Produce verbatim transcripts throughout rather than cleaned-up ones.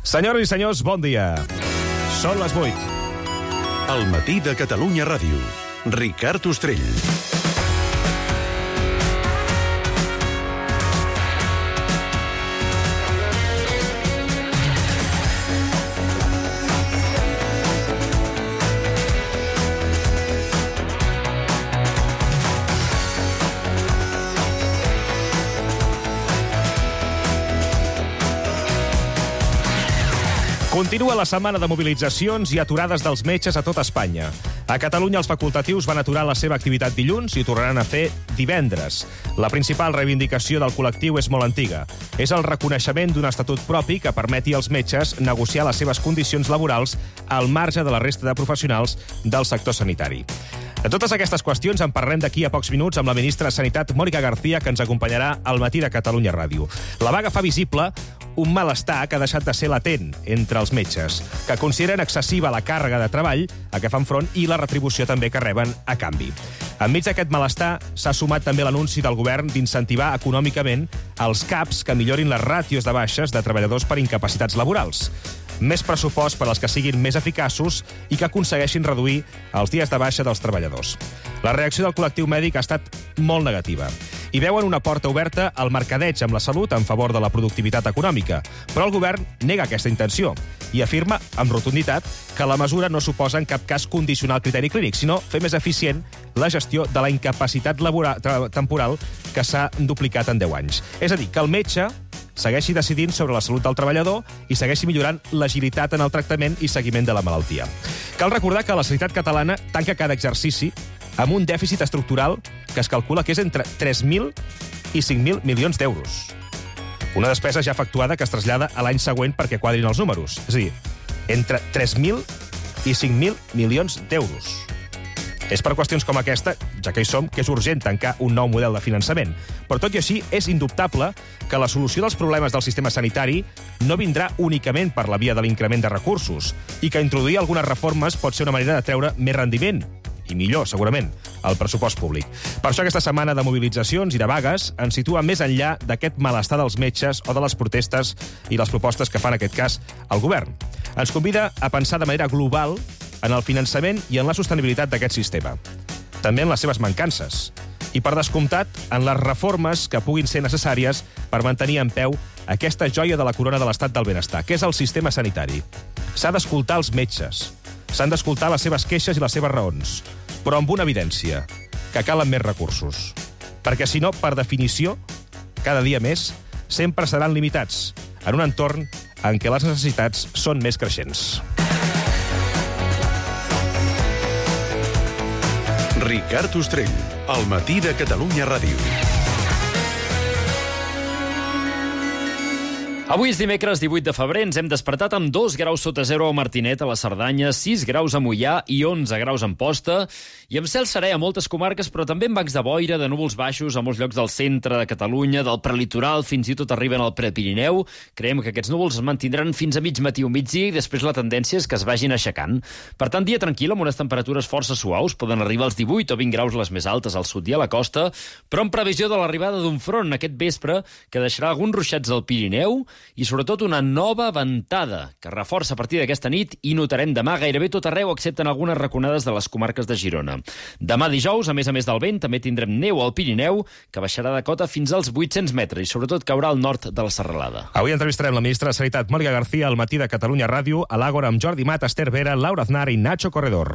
Senyores i senyors, bon dia. Són les vuit. Al matí de Catalunya Ràdio. Ricard Ostrell. Continua la setmana de mobilitzacions i aturades dels metges a tot Espanya. A Catalunya els facultatius van aturar la seva activitat dilluns i ho tornaran a fer divendres. La principal reivindicació del col·lectiu és molt antiga. És el reconeixement d'un estatut propi que permeti als metges negociar les seves condicions laborals al marge de la resta de professionals del sector sanitari. De totes aquestes qüestions en parlem d'aquí a pocs minuts amb la ministra de Sanitat, Mónica García, que ens acompanyarà al matí de Catalunya Ràdio. La vaga fa visible un malestar que ha deixat de ser latent entre els metges, que consideren excessiva la càrrega de treball a què fan front i la retribució també que reben a canvi. Enmig d'aquest malestar s'ha sumat també l'anunci del govern d'incentivar econòmicament els C A Ps que millorin les ràtios de baixes de treballadors per incapacitats laborals. Més pressupost per als que siguin més eficaços i que aconsegueixin reduir els dies de baixa dels treballadors. La reacció del col·lectiu mèdic ha estat molt negativa. I veuen una porta oberta al mercadeig amb la salut en favor de la productivitat econòmica, però el govern nega aquesta intenció i afirma amb rotunditat que la mesura no suposa en cap cas condicionar el criteri clínic, sinó fer més eficient la gestió de la incapacitat laboral, temporal que s'ha duplicat en deu anys. És a dir, que el metge segueixi decidint sobre la salut del treballador i segueixi millorant l'agilitat en el tractament i seguiment de la malaltia. Cal recordar que la sanitat catalana tanca cada exercici amb un dèficit estructural que es calcula que és entre tres mil i cinc mil milions d'euros. Una despesa ja efectuada que es trasllada a l'any següent perquè quadrin els números. És a dir, entre tres mil i cinc mil milions d'euros. És per qüestions com aquesta, ja que hi som, que és urgent tancar un nou model de finançament. Però tot i així, és indubtable que la solució dels problemes del sistema sanitari no vindrà únicament per la via de l'increment de recursos i que introduir algunes reformes pot ser una manera de treure més rendiment, i millor, segurament, al pressupost públic. Per això aquesta setmana de mobilitzacions i de vagues ens situa més enllà d'aquest malestar dels metges o de les protestes i les propostes que fa, en aquest cas, el govern. Ens convida a pensar de manera global en el finançament i en la sostenibilitat d'aquest sistema. També en les seves mancances. I, per descomptat, en les reformes que puguin ser necessàries per mantenir en peu aquesta joia de la corona de l'estat del benestar, que és el sistema sanitari. S'ha d'escoltar els metges, s'han d'escoltar les seves queixes i les seves raons, però amb una evidència, que calen més recursos. Perquè, si no, per definició, cada dia més, sempre seran limitats en un entorn en què les necessitats són més creixents. Ricard Ostrell, al matí de Catalunya Ràdio. Avui és dimecres divuit de febrer, ens hem despertat amb dos graus sota zero a Martinet, a la Cerdanya, sis graus a Moià i onze graus a Amposta, i amb cel serè a moltes comarques, però també amb bancs de boira, de núvols baixos a molts llocs del centre de Catalunya, del prelitoral, fins i tot arriben al Prepirineu. Creiem que aquests núvols es mantindran fins a mig matí o migdia i després la tendència és que es vagin aixecant. Per tant, dia tranquil, amb unes temperatures força suaus, poden arribar als divuit o vint graus les més altes al sud i a la costa, però en previsió de l'arribada d'un front aquest vespre que deixarà alguns ruixats al Pirineu i sobretot una nova ventada que reforça a partir d'aquesta nit i notarem demà gairebé tot arreu excepte en algunes raconades de les comarques de Girona. Demà dijous, a més a més del vent, també tindrem neu al Pirineu que baixarà de cota fins als vuit-cents metres i sobretot caurà al nord de la serralada. Avui entrevistarem la ministra de Sanitat, Mónica García, al matí de Catalunya Ràdio, a l'Àgora amb Jordi Mat, Esther Vera, Laura Aznar i Nacho Corredor.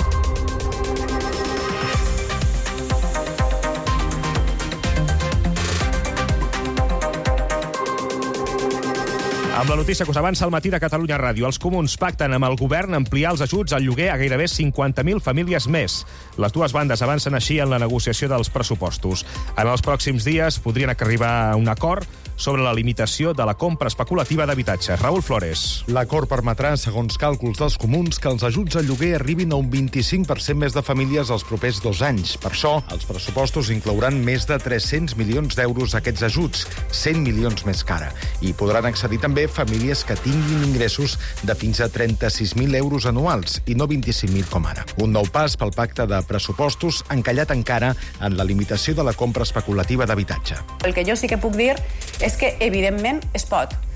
Amb la notícia que us avança al matí de Catalunya Ràdio, els comuns pacten amb el govern ampliar els ajuts al lloguer a gairebé cinquanta mil famílies més. Les dues bandes avancen així en la negociació dels pressupostos. En els pròxims dies podrien arribar a un acord sobre la limitació de la compra especulativa d'habitatges. Raúl Flores. L'acord permetrà, segons càlculs dels comuns, que els ajuts al lloguer arribin a un vint-i-cinc per cent més de famílies els propers dos anys. Per això, els pressupostos inclouran més de tres-cents milions d'euros aquests ajuts, cent milions més cara. I podran accedir també famílies que tinguin ingressos de fins a trenta-sis mil euros anuals i no vint-i-cinc mil com ara. Un nou pas pel pacte de pressupostos encallat encara en la limitació de la compra especulativa d'habitatge. El que jo sí que puc dir és que, evidentment, es pot.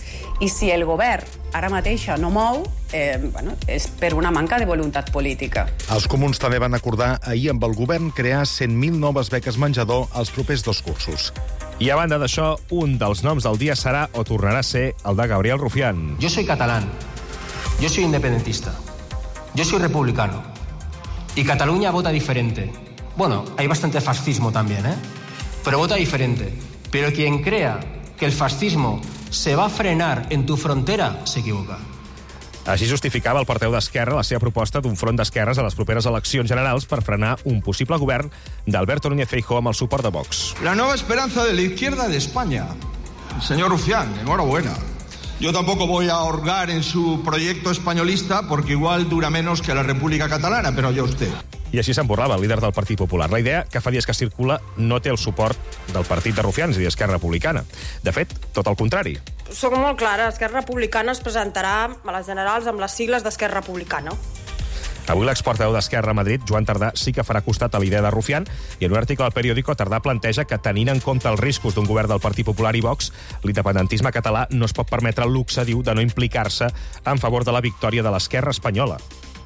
I si el govern ara mateix no mou, eh, bueno, és per una manca de voluntat política. Els comuns també van acordar ahir amb el govern crear cent mil noves beques menjador als propers dos cursos. I a banda d'això, un dels noms del dia serà o tornarà a ser el de Gabriel Rufián. Yo soy catalán, yo soy independentista, yo soy republicano. Y Cataluña vota diferente. Bueno, hay bastante fascismo también, ¿eh? Pero vota diferente. Pero quien crea que el fascismo se va a frenar en tu frontera se equivoca. Així justificava el portaveu d'Esquerra la seva proposta d'un front d'esquerres a les properes eleccions generals per frenar un possible govern d'Alberto Núñez Feijóo amb el suport de Vox. La nueva esperanza de la izquierda de España. Señor Rufián, enhorabuena. Yo tampoco voy a ahorgar en su proyecto españolista porque igual dura menos que la República Catalana, però ja usted. I així se'n burlava el líder del Partit Popular. La idea, que fa dies que circula, no té el suport del partit de Rufián, és a dir, Esquerra Republicana. De fet, tot el contrari. Soc molt clara, Esquerra Republicana es presentarà a les generals amb les sigles d'Esquerra Republicana. Avui l'exportaveu d'Esquerra a Madrid, Joan Tardà, sí que farà costat a la idea de Rufián, i en un article al periòdico Tardà planteja que, tenint en compte els riscos d'un govern del Partit Popular i Vox, l'independentisme català no es pot permetre el luxe, diu, de no implicar-se en favor de la victòria de l'esquerra espanyola.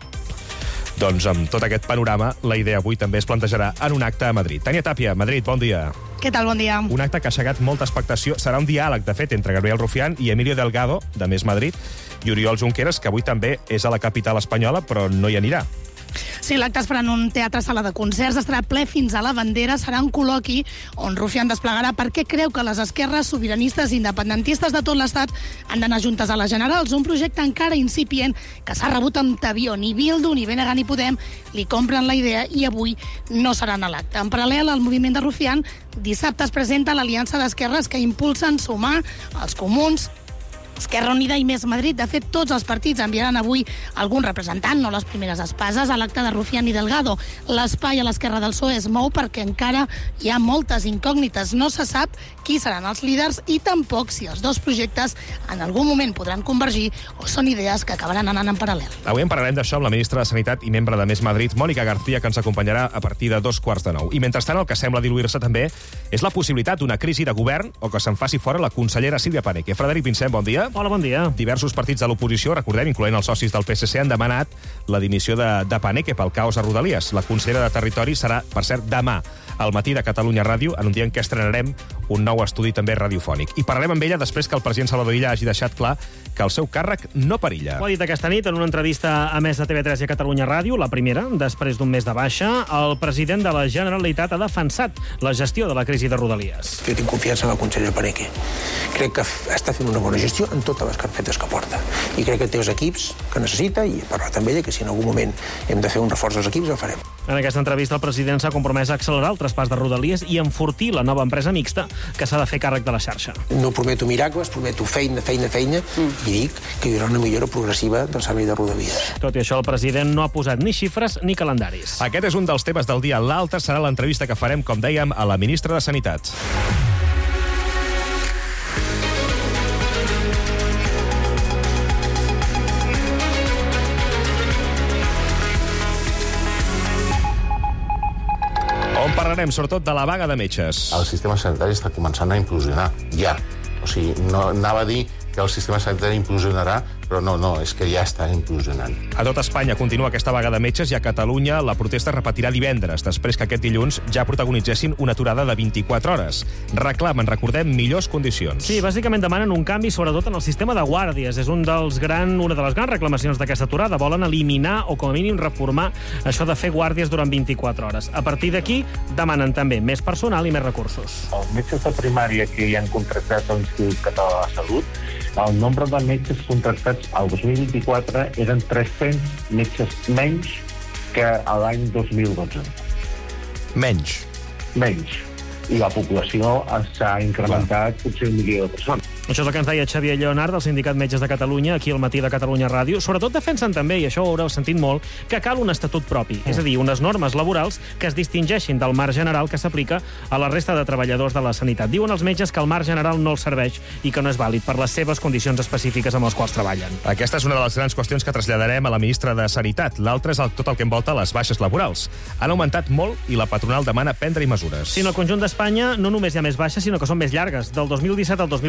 Doncs amb tot aquest panorama, la idea avui també es plantejarà en un acte a Madrid. Tània Tàpia, Madrid, bon dia. Què tal, bon dia? Un acte que ha aixecat molta expectació. Serà un diàleg, de fet, entre Gabriel Rufián i Emilio Delgado, de Més Madrid, i Oriol Junqueras, que avui també és a la capital espanyola, però no hi anirà. Sí, l'acte es farà en un teatre sala de concerts, estarà ple fins a la bandera, serà un col·loqui on Rufián desplegarà per què creu que les esquerres sobiranistes i independentistes de tot l'Estat han d'anar juntes a les generals, un projecte encara incipient que s'ha rebut amb tabió. Ni Bildu, ni Benegan ni Podem li compren la idea i avui no seran a l'acte. En paral·lel al moviment de Rufián, dissabte es presenta l'aliança d'esquerres que impulsen sumar els comuns, Esquerra Unida i Més Madrid. De fet, tots els partits enviaran avui algun representant, no les primeres espases, a l'acte de Rufián i Delgado. L'espai a l'esquerra del P S O E es mou perquè encara hi ha moltes incògnites. No se sap qui seran els líders i tampoc si els dos projectes en algun moment podran convergir o són idees que acabaran anant en paral·lel. Avui en parlarem d'això amb la ministra de Sanitat i membre de Més Madrid, Mònica García, que ens acompanyarà a partir de dos quarts de nou. I mentrestant, el que sembla diluir-se també és la possibilitat d'una crisi de govern o que se'n faci fora la consellera Sílvia Paneque. Frederic Vincent, bon dia. Hola, bon dia. Diversos partits de l'oposició, recordem, incloent els socis del P S C, han demanat la dimissió de, de Paneque pel caos a Rodalies. La consellera de Territori serà, per cert, demà al matí de Catalunya Ràdio, en un dia en què estrenarem un nou estudi també radiofònic. I parlarem amb ella després que el president Salvador Illa hagi deixat clar que el seu càrrec no perilla. Ho ha dit aquesta nit en una entrevista a Més de T V tres i a Catalunya Ràdio, la primera, després d'un mes de baixa. El president de la Generalitat ha defensat la gestió de la crisi de Rodalies. Jo tinc confiança en la consellera Paneque. Crec que està fent una bona gestió en totes les carpetes que porta. I crec que té els equips que necessita i he parlat amb ella que si en algun moment hem de fer un reforç dels equips, el farem. En aquesta entrevista el president s'ha compromès a accelerar el traspàs de Rodalies i enfortir la nova empresa mixta que s'ha de fer càrrec de la xarxa. No prometo miracles, prometo feina, feina, feina mm. i dic que hi haurà una millora progressiva del servei de Rodalies. Tot i això, el president no ha posat ni xifres ni calendaris. Aquest és un dels temes del dia. L'altre serà l'entrevista que farem, com dèiem, a la ministra de Sanitat. On parlarem, sobretot, de la vaga de metges. El sistema sanitari està començant a implosionar, ja. O sigui, no anava a dir que el sistema sanitari implosionarà, però no, no, és que ja està implosionant. A tot Espanya continua aquesta vaga de metges i a Catalunya la protesta es repetirà divendres, després que aquest dilluns ja protagonitzessin una aturada de vint-i-quatre hores. Reclamen, recordem, millors condicions. Sí, bàsicament demanen un canvi, sobretot en el sistema de guàrdies. És un dels gran, una de les grans reclamacions d'aquesta aturada. Volen eliminar o, com a mínim, reformar això de fer guàrdies durant vint-i-quatre hores. A partir d'aquí, demanen també més personal i més recursos. Els metges de primària que hi han contractat a l'Institut Català de la Salut, el nombre de metges contractats al dos mil vint-i-quatre eren tres-cents metges menys que l'any dos mil dotze. Menys? Menys. I la població s'ha incrementat potser un milió de persones. Això és el que ens deia Xavier Lleonard, del Sindicat Metges de Catalunya, aquí al matí de Catalunya Ràdio. Sobretot defensen també, i això ho haureu sentit molt, que cal un estatut propi, és a dir, unes normes laborals que es distingeixin del marc general que s'aplica a la resta de treballadors de la sanitat. Diuen els metges que el marc general no els serveix i que no és vàlid per les seves condicions específiques amb les quals treballen. Aquesta és una de les grans qüestions que traslladarem a la ministra de Sanitat. L'altra és el, tot el que envolta les baixes laborals. Han augmentat molt i la patronal demana prendre-hi mesures. Sí, en el conjunt d'Espanya no només hi ha més baixes, sinó que són més llargues. Del dos mil disset al dos mil vint-i-quatre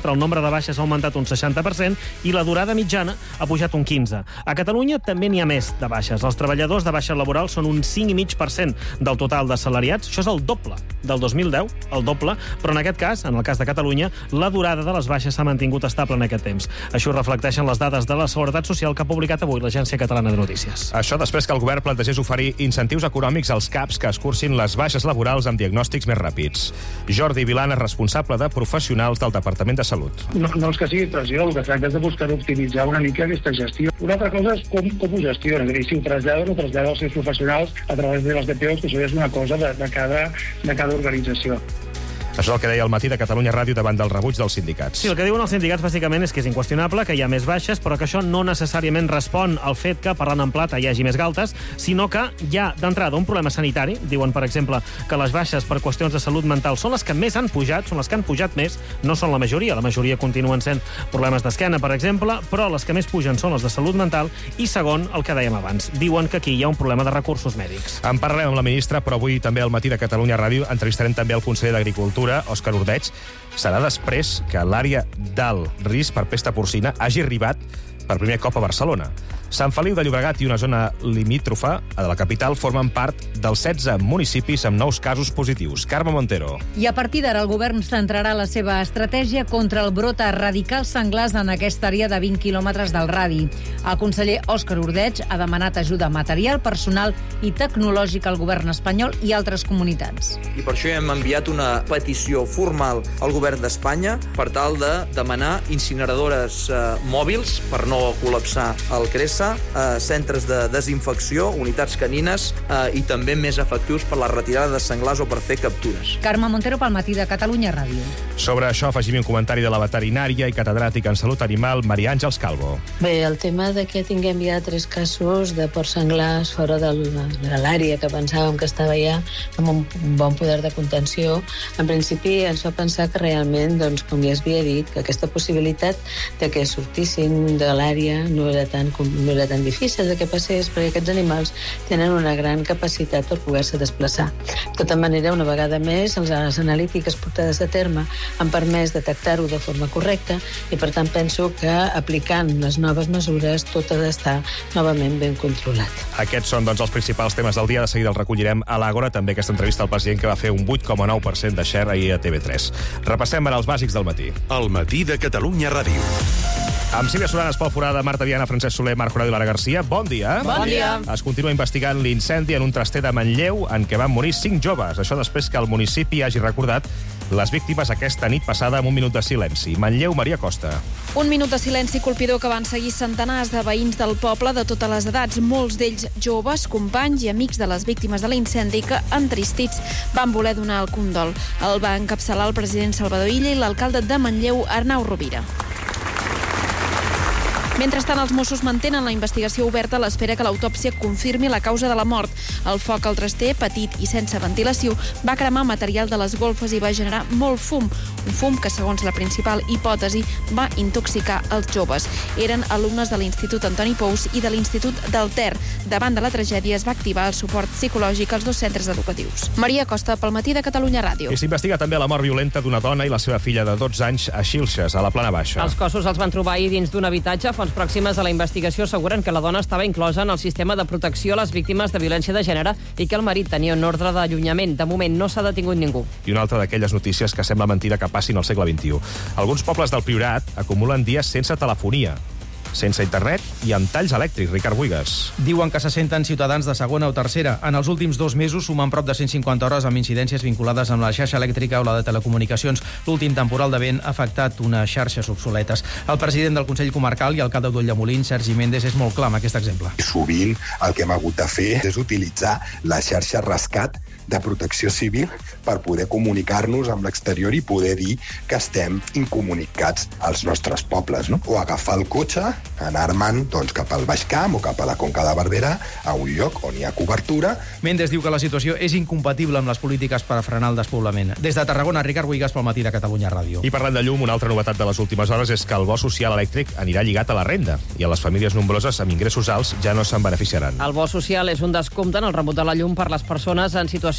trimestre el nombre de baixes ha augmentat un seixanta per cent i la durada mitjana ha pujat un quinze per cent. A Catalunya també n'hi ha més de baixes. Els treballadors de baixa laboral són un cinc coma cinc per cent del total d'assalariats. Això és el doble del dos mil deu, el doble, però en aquest cas, en el cas de Catalunya, la durada de les baixes s'ha mantingut estable en aquest temps. Això reflecteixen les dades de la Seguretat Social que ha publicat avui l'Agència Catalana de Notícies. Això després que el govern plantegés oferir incentius econòmics als CAPs que escurcin les baixes laborals amb diagnòstics més ràpids. Jordi Vilana, responsable de professionals del Departament de Salut. No, no és que sigui pressió, el que tracta és de buscar optimitzar una mica aquesta gestió. Una altra cosa és com, com ho gestiona, és a dir, si ho trasllada o no trasllada als seus professionals a través de les D P Os, que això és una cosa de, de, cada, de cada organització. Això és el que deia el Matí de Catalunya Ràdio davant del rebuig dels sindicats. Sí, el que diuen els sindicats bàsicament és que és inqüestionable, que hi ha més baixes, però que això no necessàriament respon al fet que, parlant en plata, hi hagi més galtes, sinó que hi ha d'entrada un problema sanitari. Diuen, per exemple, que les baixes per qüestions de salut mental són les que més han pujat, són les que han pujat més, no són la majoria, la majoria continuen sent problemes d'esquena, per exemple, però les que més pugen són les de salut mental i, segon, el que dèiem abans, diuen que aquí hi ha un problema de recursos mèdics. En parlarem amb la ministra, però avui també al Matí de Catalunya Ràdio entrevistarem també el conseller d'Agricultura, Òscar Ordeig. Serà després que l'àrea d'alt risc per pesta porcina hagi arribat per primer cop a Barcelona. Sant Feliu de Llobregat i una zona limítrofa de la capital formen part dels setze municipis amb nous casos positius. Carme Montero. I a partir d'ara el govern centrarà la seva estratègia contra el brot a erradicar els senglars en aquesta àrea de vint quilòmetres del radi. El conseller Òscar Ordeig ha demanat ajuda material, personal i tecnològica al govern espanyol i altres comunitats. I per això hem enviat una petició formal al govern d'Espanya per tal de demanar incineradores eh, mòbils per no col·lapsar el Cresa, eh, centres de desinfecció, unitats canines eh, i també més efectius per la retirada de senglars o per fer captures. Carme Montero pel Matí de Catalunya Ràdio. Sobre això afegim un comentari de la veterinària i catedràtica en salut animal, Maria Àngels Calvo. Bé, el tema de que tinguem ja tres casos de porcs senglars fora de l'àrea que pensàvem que estava ja amb un bon poder de contenció, en principi ens fa pensar que realment, doncs, com ja es havia dit, que aquesta possibilitat de que sortissin de l'àrea no era tan no era tan difícil de que passés, perquè aquests animals tenen una gran capacitat per poder-se desplaçar. De tota manera, una vegada més, les analítiques portades a terme han permès detectar-ho de forma correcta i, per tant, penso que aplicant les noves mesures tot ha d'estar novament ben controlat. Aquests són, doncs, els principals temes del dia. De seguida els recollirem a l'Àgora, també aquesta entrevista al president que va fer un vuit coma nou per cent de share ahir a T V tres. Repassem ara els bàsics del matí. El Matí de Catalunya Ràdio. Amb Sílvia Solanes, Pol Forada, Marta Viana, Francesc Soler, Marc Jurado i Lara Garcia. Bon dia. Bon dia. Es continua investigant l'incendi en un traster de Manlleu en què van morir cinc joves. Això després que el municipi hagi recordat les víctimes aquesta nit passada amb un minut de silenci. Manlleu, Maria Costa. Un minut de silenci colpidor que van seguir centenars de veïns del poble de totes les edats, molts d'ells joves, companys i amics de les víctimes de l'incendi que, entristits, van voler donar el condol. El va encapçalar el president Salvador Illa i l'alcalde de Manlleu, Arnau Rovira. Mentrestant, els Mossos mantenen la investigació oberta a l'espera que l'autòpsia confirmi la causa de la mort. El foc al traster, petit i sense ventilació, va cremar material de les golfes i va generar molt fum. Un fum que, segons la principal hipòtesi, va intoxicar els joves. Eren alumnes de l'Institut Antoni Pous i de l'Institut del Ter. Davant de la tragèdia es va activar el suport psicològic als dos centres educatius. Maria Costa, pel Matí de Catalunya Ràdio. I s'investiga també la mort violenta d'una dona i la seva filla de dotze anys a Xilxes, a la Plana Baixa. Els cossos els van trobar ahir dins d'un habitatge. Fonts pròximes a la investigació asseguren que la dona estava inclosa en el sistema de protecció a les víctimes de violència de gènere i que el marit tenia un ordre d'allunyament. De moment no s'ha detingut ningú. I una altra d'aquelles notícies que sembla mentida que passin al segle vint-i-u. Alguns pobles del Priorat acumulen dies sense telefonia, sense internet i amb talls elèctrics. Ricard Buigas. Diuen que se senten ciutadans de segona o tercera. En els últims dos mesos sumen prop de cent cinquanta hores amb incidències vinculades amb la xarxa elèctrica o la de telecomunicacions. L'últim temporal de vent ha afectat unes xarxes obsoletes. El president del Consell Comarcal i alcalde d'Ulldemolins, Sergi Méndez, és molt clar amb aquest exemple. Sovint el que hem hagut de fer és utilitzar la xarxa rescat de protecció civil per poder comunicar-nos amb l'exterior i poder dir que estem incomunicats als nostres pobles, no? O agafar el cotxe, anar-me'n doncs, cap al Baix Camp o cap a la Conca de Barberà, a un lloc on hi ha cobertura. Méndez diu que la situació és incompatible amb les polítiques per a frenar el despoblament. Des de Tarragona, Ricard Buigas pel Matí de Catalunya Ràdio. I parlant de llum, una altra novetat de les últimes hores és que el bo social elèctric anirà lligat a la renda i a les famílies nombroses amb ingressos alts ja no se'n beneficiaran. El bo social és un descompte en el rebut de la llum per les persones en situació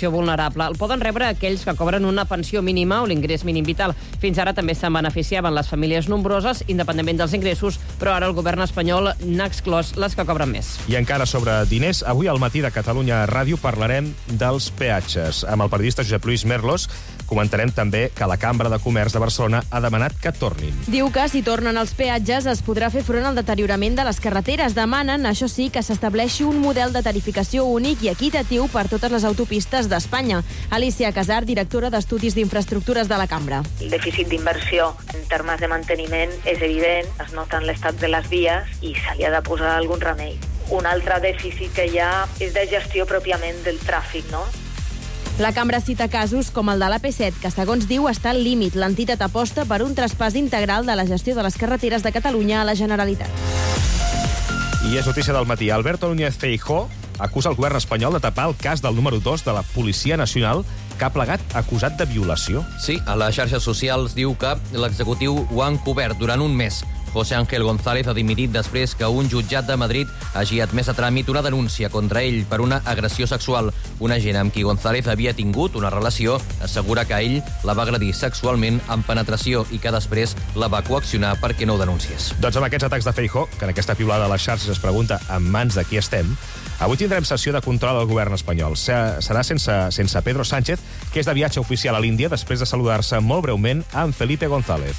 població vulnerable. El poden rebre aquells que cobren una pensió mínima o l'ingrés mínim vital. Fins ara també se'n beneficiaven les famílies nombroses, independentment dels ingressos, però ara el govern espanyol n'ha exclòs les que cobren més. I encara sobre diners, avui al matí de Catalunya Ràdio parlarem dels peatges. Amb el periodista Josep Lluís Merlos comentarem també que la Cambra de Comerç de Barcelona ha demanat que tornin. Diu que si tornen els peatges es podrà fer front al deteriorament de les carreteres. Demanen, això sí, que s'estableixi un model de tarificació únic i equitatiu per totes les autopistes d'Espanya. Alicia Casar, directora d'Estudis d'Infraestructures de la Cambra. El dèficit d'inversió en termes de manteniment és evident, es nota en l'estat de les vies i se li ha de posar algun remei. Un altre dèficit que hi ha és de gestió pròpiament del tràfic, no? La Cambra cita casos com el de l'A P set, que segons diu està al límit. L'entitat aposta per un traspàs integral de la gestió de les carreteres de Catalunya a la Generalitat. I és notícia del matí. Alberto Núñez Feijóo acusa el govern espanyol de tapar el cas del número dos de la Policia Nacional que ha plegat acusat de violació. Sí, a les xarxes socials diu que l'executiu ho ha encobert durant un mes. José Ángel González ha dimitit després que un jutjat de Madrid hagi admès a tràmit una denúncia contra ell per una agressió sexual. Un agent amb qui González havia tingut una relació assegura que ell la va agredir sexualment amb penetració i que després la va coaccionar perquè no ho denunciés. Doncs amb aquests atacs de Feijóo, que en aquesta piulada a les xarxes es pregunta en mans de qui estem, avui tindrem sessió de control al govern espanyol. Serà sense, sense Pedro Sánchez, que és de viatge oficial a l'Índia després de saludar-se molt breument amb Felipe González.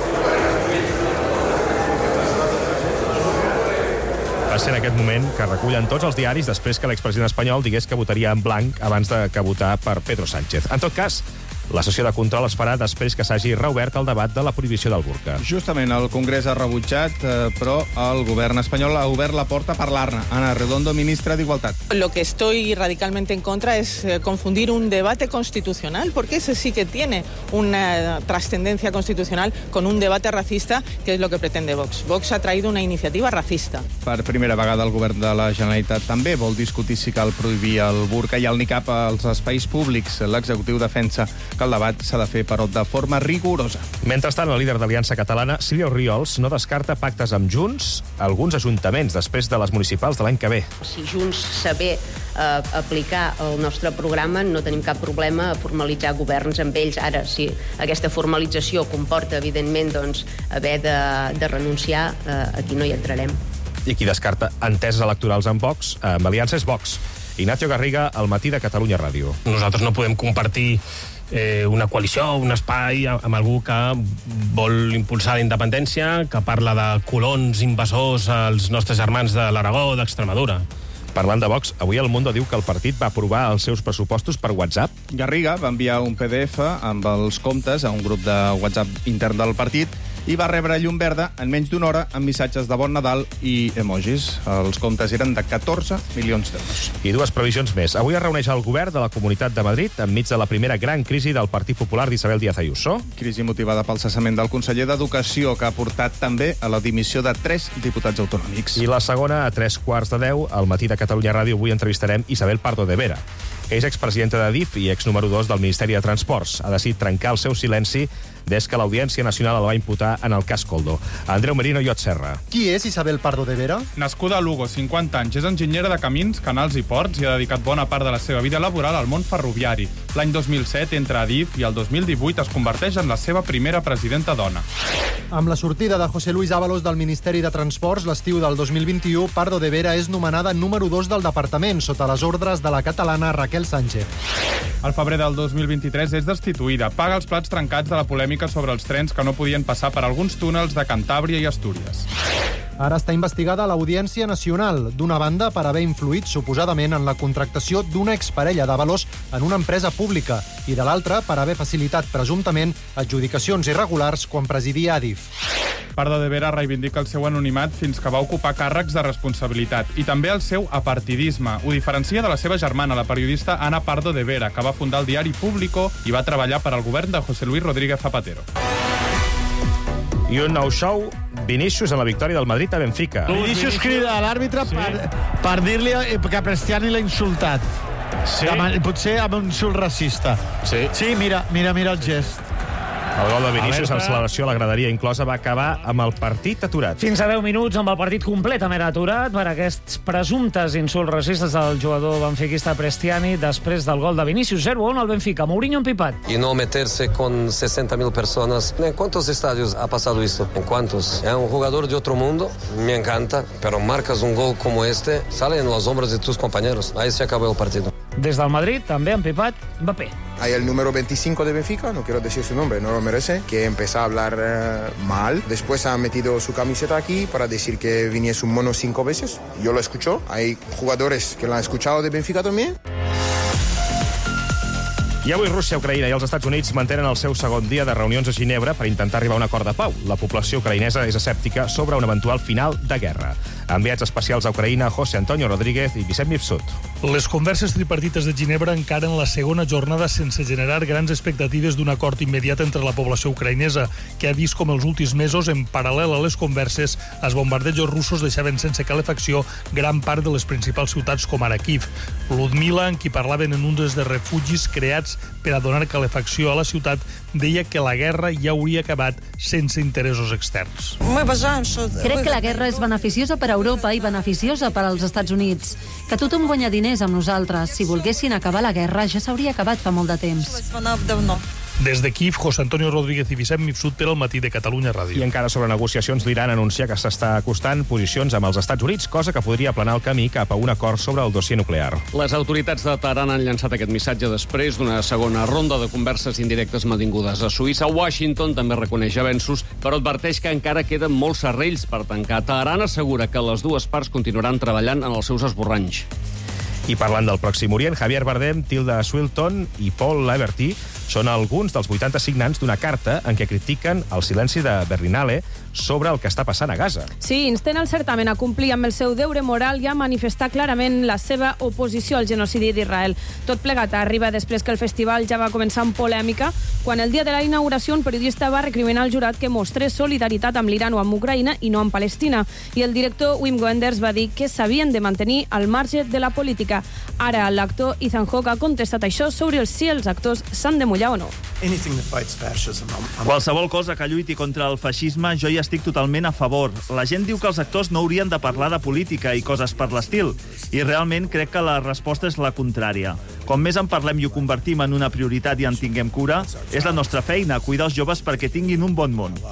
Va ser en aquest moment que recullen tots els diaris després que l'expresident espanyol digués que votaria en blanc abans de que votar per Pedro Sánchez. En tot cas, la sessió de control es farà després que s'hagi reobert el debat de la prohibició del burca. Justament, el Congrés ha rebutjat, eh, però el govern espanyol ha obert la porta a parlar-ne. Ana Redondo, ministra d'Igualtat. Lo que estoy radicalmente en contra es eh, confundir un debate constitucional, porque ese sí que tiene una trascendencia constitucional, con un debate racista, que es lo que pretende Vox. Vox ha traído una iniciativa racista. Per primera vegada el govern de la Generalitat també vol discutir si cal prohibir el burca i el nicab als espais públics. L'executiu defensa que el debat s'ha de fer, però de forma rigorosa. Mentrestant, el líder d'Aliança Catalana, Sílvia Orriols, no descarta pactes amb Junts a alguns ajuntaments després de les municipals de l'any que ve. Si Junts saber eh, aplicar el nostre programa, no tenim cap problema a formalitzar governs amb ells. Ara, si aquesta formalització comporta, evidentment, doncs, haver de, de renunciar, eh, aquí no hi entrarem. I qui descarta enteses electorals amb Vox, amb Aliança, és Vox. Ignacio Garriga, al matí de Catalunya Ràdio. Nosaltres no podem compartir eh, una coalició, un espai amb algú que vol impulsar la independència, que parla de colons invasors als nostres germans de l'Aragó, d'Extremadura. Parlant de Vox, avui El Mundo diu que el partit va aprovar els seus pressupostos per WhatsApp. Garriga va enviar un P D F amb els comptes a un grup de WhatsApp intern del partit i va rebre llum verda en menys d'una hora amb missatges de Bon Nadal i emojis. Els comptes eren de catorze milions d'euros. I dues previsions més. Avui es reuneix el govern de la Comunitat de Madrid enmig de la primera gran crisi del Partit Popular d'Isabel Díaz Ayuso. Crisi motivada pel cessament del conseller d'Educació, que ha portat també a la dimissió de tres diputats autonòmics. I la segona, a tres quarts de deu, al matí de Catalunya Ràdio, avui entrevistarem Isabel Pardo de Vera. És expresidenta de D I F i ex número dos del Ministeri de Transports. Ha decidit trencar el seu silenci des que l'Audiència Nacional el va imputar en el cas Coldo. Andreu Merino i Ot Serra. Qui és Isabel Pardo de Vera? Nascuda a Lugo, cinquanta anys, és enginyera de camins, canals i ports i ha dedicat bona part de la seva vida laboral al món ferroviari. L'any dos mil set entra a D I F i el dos mil divuit es converteix en la seva primera presidenta dona. Amb la sortida de José Luis Ábalos del Ministeri de Transports l'estiu del dos mil vint-i-u, Pardo de Vera és nomenada número dos del departament sota les ordres de la catalana Raquel Sánchez. Al febrer del dos mil vint-i-tres és destituïda. Paga els plats trencats de la polèmica sobre els trens que no podien passar per alguns túnels de Cantàbria i Astúries. Ara està investigada a l'Audiència Nacional, d'una banda per haver influït suposadament en la contractació d'una exparella d'Ábalos en una empresa pública i de l'altra per haver facilitat presumptament adjudicacions irregulars quan presidia a D I F. Pardo de Vera reivindica el seu anonimat fins que va ocupar càrrecs de responsabilitat i també el seu apartidisme. Ho diferencia de la seva germana, la periodista Ana Pardo de Vera, que va fundar el diari Público i va treballar per al govern de José Luis Rodríguez Zapatero. I un nou show, Vinícius en la victòria del Madrid a Benfica. Vinícius crida a l'àrbitre sí. per, per dir-li que Prestiani l'ha insultat. Sí. Potser amb un insult racista. Sí. Sí, mira, mira, mira el gest. El gol de Vinícius en celebració a la graderia inclosa va acabar amb el partit aturat. Fins a deu minuts amb el partit completament aturat per aquests presumptes insults racistes del jugador benfiquista Prestiani després del gol de Vinícius. zero a uno al Benfica. Mourinho empipat. Y no meterse con sesenta mil personas. ¿En cuántos estadios ha pasado esto? ¿En cuántos? Es un jugador de otro mundo, me encanta, pero marcas un gol como este, sale en los hombros de tus compañeros. Ahí se acabó el partido. Des del Madrid, també empipat, Mbappé. Hay el número veinticinco de Benfica, no quiero decir su nombre, no lo merece, que empezó a hablar eh, mal. Después ha metido su camiseta aquí para decir que viniese un mono cinco veces. Yo lo escucho. Hay jugadores que lo han escuchado de Benfica también. I avui Rússia, Ucraïna i els Estats Units mantenen el seu segon dia de reunions a Ginebra per intentar arribar a un acord de pau. La població ucraïnesa és escèptica sobre un eventual final de guerra. Enviats especials a Ucraïna, José Antonio Rodríguez i Vicent Mifsud. Les converses tripartites de Ginebra encaren la segona jornada sense generar grans expectatives d'un acord immediat entre la població ucraïnesa, que ha vist com els últims mesos, en paral·lel a les converses, els bombardejos russos deixaven sense calefacció gran part de les principals ciutats com ara Kiev. Ludmila, en qui parlaven en un dels de refugis creats per a donar calefacció a la ciutat, deia que la guerra ja hauria acabat sense interessos externs. Crec que la guerra és beneficiosa per a Europa i beneficiosa per als Estats Units. Que tothom guanya diners amb nosaltres. Si volguessin acabar la guerra, ja s'hauria acabat fa molt de temps. Des de Kiev, José Antonio Rodríguez i Vicent Mifsud per al matí de Catalunya Ràdio. I encara sobre negociacions, l'Iran anuncia que s'està acostant posicions amb els Estats Units, cosa que podria aplanar el camí cap a un acord sobre el dossier nuclear. Les autoritats de Teheran han llançat aquest missatge després d'una segona ronda de converses indirectes mantingudes a Suïssa. Washington també reconeix avenços, però adverteix que encara queden molts serrells per tancar. Teheran assegura que les dues parts continuaran treballant en els seus esborranys. I parlant del Pròxim Orient, Javier Bardem, Tilda Swinton i Paul Laverty són alguns dels vuitanta signants d'una carta en què critiquen el silenci de Berlinale sobre el que està passant a Gaza. Sí, insten el certamen a complir amb el seu deure moral i a manifestar clarament la seva oposició al genocidi d'Israel. Tot plegat arriba després que el festival ja va començar amb polèmica, quan el dia de la inauguració un periodista va recriminar al jurat que mostrés solidaritat amb l'Iran o amb Ucraïna i no amb Palestina. I el director Wim Wenders va dir que s'havien de mantenir al marge de la política. Ara l'actor Ethan Hawke ha contestat això sobre el si els actors s'han de mullar o no. Qualsevol cosa que lluiti contra el feixisme, jo hi estic totalment a favor. La gent diu que els actors no haurien de parlar de política i coses per l'estil, i realment crec que la resposta és la contrària. Com més en parlem i ho convertim en una prioritat i en tinguem cura, és la nostra feina, cuidar els joves perquè tinguin un bon món.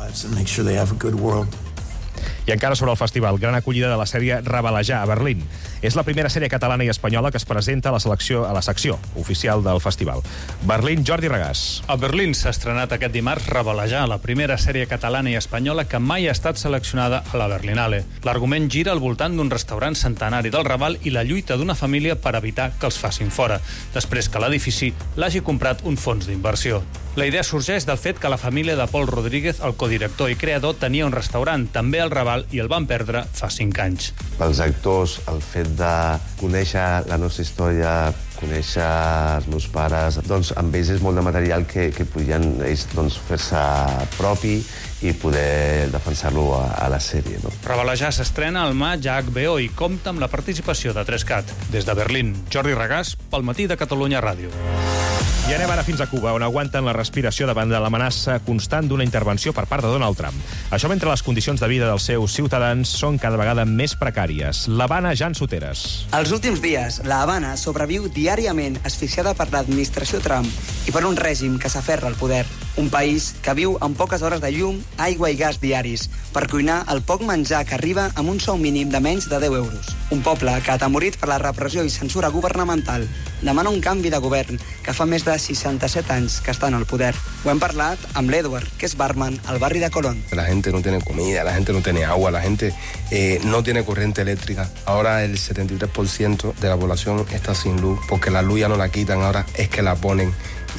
I encara sobre el festival, gran acollida de la sèrie Rabalejar a Berlín. És la primera sèrie catalana i espanyola que es presenta a la selecció a la secció oficial del festival. Berlín, Jordi Regàs. A Berlín s'ha estrenat aquest dimarts Rabalejar, la primera sèrie catalana i espanyola que mai ha estat seleccionada a la Berlinale. L'argument gira al voltant d'un restaurant centenari del Raval i la lluita d'una família per evitar que els facin fora, després que l'edifici l'hagi comprat un fons d'inversió. La idea sorgeix del fet que la família de Pol Rodríguez, el codirector i creador, tenia un restaurant també al Raval i el van perdre fa cinc anys. Pels actors, el fet de conèixer la nostra història, conèixer els meus pares, doncs amb ells és molt de material que, que podien ells doncs, fer-se propi i poder defensar-lo a, a la sèrie. No? Rabalejar s'estrena al maig a H B O i compta amb la participació de Trescat. Des de Berlín, Jordi Regàs, pel matí de Catalunya Ràdio. I anem ara fins a Cuba, on aguanten la respiració davant de l'amenaça constant d'una intervenció per part de Donald Trump. Això mentre les condicions de vida dels seus ciutadans són cada vegada més precàries. L'Havana, Jan Soteres. Els últims dies, la Havana sobreviu diàriament asfixiada per l'administració Trump i per un règim que s'aferra al poder. Un país que viu amb poques hores de llum, aigua i gas diaris per cuinar el poc menjar que arriba amb un sou mínim de menys de deu euros. Un poble que, atemorit per la repressió i censura governamental, demana un canvi de govern que fa més de sesenta-set anys que estan al poder. Ho hem parlat amb l'Edward, que és barman al barri de Colón. La gente no tiene comida, la gente no tiene agua, la gente eh, no tiene corriente eléctrica. Ahora el setenta y tres por ciento de la población está sin luz, porque la luz ya no la quitan, ahora es que la ponen.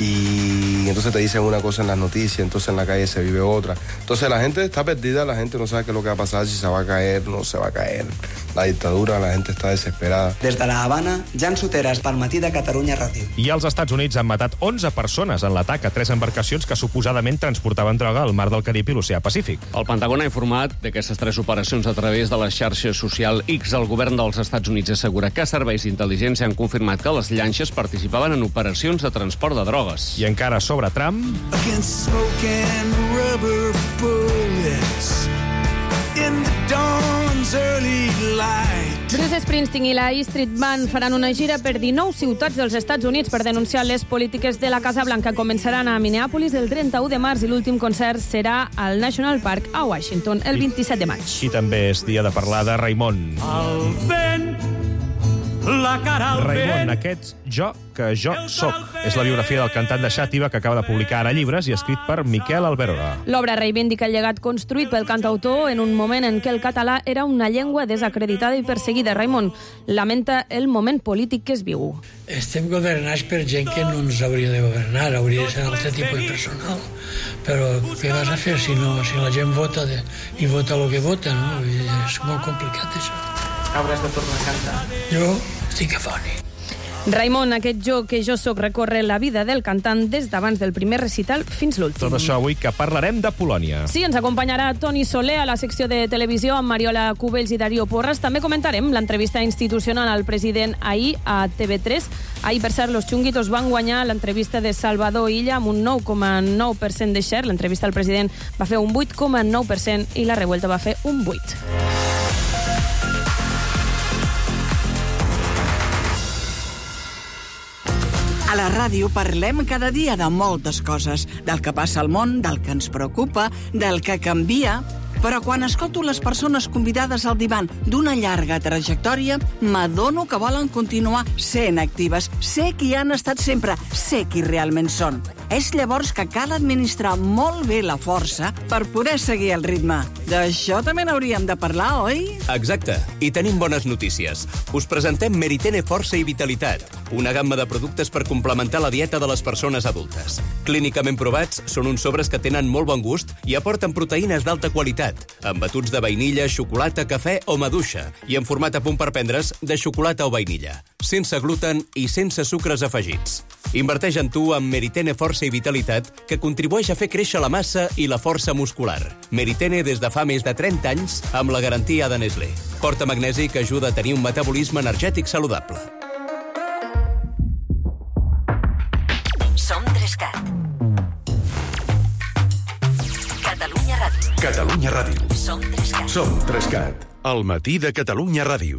Y entonces te dicen una cosa en las noticias, entonces en la calle se vive otra. Entonces la gente está perdida, la gente no sabe qué es lo que va a pasar, si se va a caer, no se va a caer. La dictadura, la gente està desesperada. Des de la Habana, Jan Soteres, pel matí de Catalunya Ràdio. I els Estats Units han matat onze persones en l'atac a tres embarcacions que suposadament transportaven droga al mar del Carib i l'Oceà Pacífic. El Pentagón ha informat d'aquestes tres operacions a través de la xarxa social X. El govern dels Estats Units assegura que serveis d'intel·ligència han confirmat que les llanxes participaven en operacions de transport de droga. drogues. I encara sobre Trump... Against smoke and rubber bullets in the dawn's early light. Bruce Springsteen i la E Street Band faran una gira per dinou ciutats dels Estats Units per denunciar les polítiques de la Casa Blanca. Començaran a Minneapolis el trenta-u de març i l'últim concert serà al National Park a Washington el vint-i-set de maig. I també és dia de parlar de Raimon. El vent, la cara al vent. Raimon, aquest Jo que jo soc. És la biografia del cantant de Xàtiva que acaba de publicar ara llibres i escrit per Miquel Alberola. L'obra reivindica el llegat construït pel cantautor en un moment en què el català era una llengua desacreditada i perseguida. Raimon lamenta el moment polític que es viu. Estem governats per gent que no ens hauria de governar, hauria de ser un altre tipus de personal. Però què vas a fer si, no, si la gent vota de, i vota el que vota, no? I és molt complicat, això. Hauràs de tornar a cantar. Jo estic afònic. Raimon, aquest jo que jo soc, recorre la vida del cantant des d'abans del primer recital fins l'últim. Tot això avui que parlarem de Polònia. Sí, ens acompanyarà Toni Soler a la secció de televisió amb Mariola Cubells i Darío Porras. També comentarem l'entrevista institucional al president ahir a T V tres. Ahir, per cert, los xunguitos van guanyar l'entrevista de Salvador Illa amb un nou coma nou per cent de share. L'entrevista al president va fer un vuit coma nou per cent i la revuelta va fer un vuit per cent. A la ràdio parlem cada dia de moltes coses, del que passa al món, del que ens preocupa, del que canvia... Però quan escolto les persones convidades al divan d'una llarga trajectòria, m'adono que volen continuar sent actives. Sé qui han estat sempre, sé qui realment són. És llavors que cal administrar molt bé la força per poder seguir el ritme. D'això també n'hauríem de parlar, oi? Exacte. I tenim bones notícies. Us presentem Meritene Força i Vitalitat, una gamma de productes per complementar la dieta de les persones adultes. Clínicament provats, són uns sobres que tenen molt bon gust i aporten proteïnes d'alta qualitat, amb batuts de vainilla, xocolata, cafè o maduixa, i en format a punt per prendre's de xocolata o vainilla, sense gluten i sense sucres afegits. Inverteix en tu amb Meritene Força i Vitalitat, que contribueix a fer créixer la massa i la força muscular. Meritene des de fa més de trenta anys, amb la garantia de Nestlé. Porta magnesi que ajuda a tenir un metabolisme energètic saludable. Som Trescat. Catalunya Ràdio. Catalunya Ràdio. Som Trescat. Som Trescat. El matí de Catalunya Ràdio.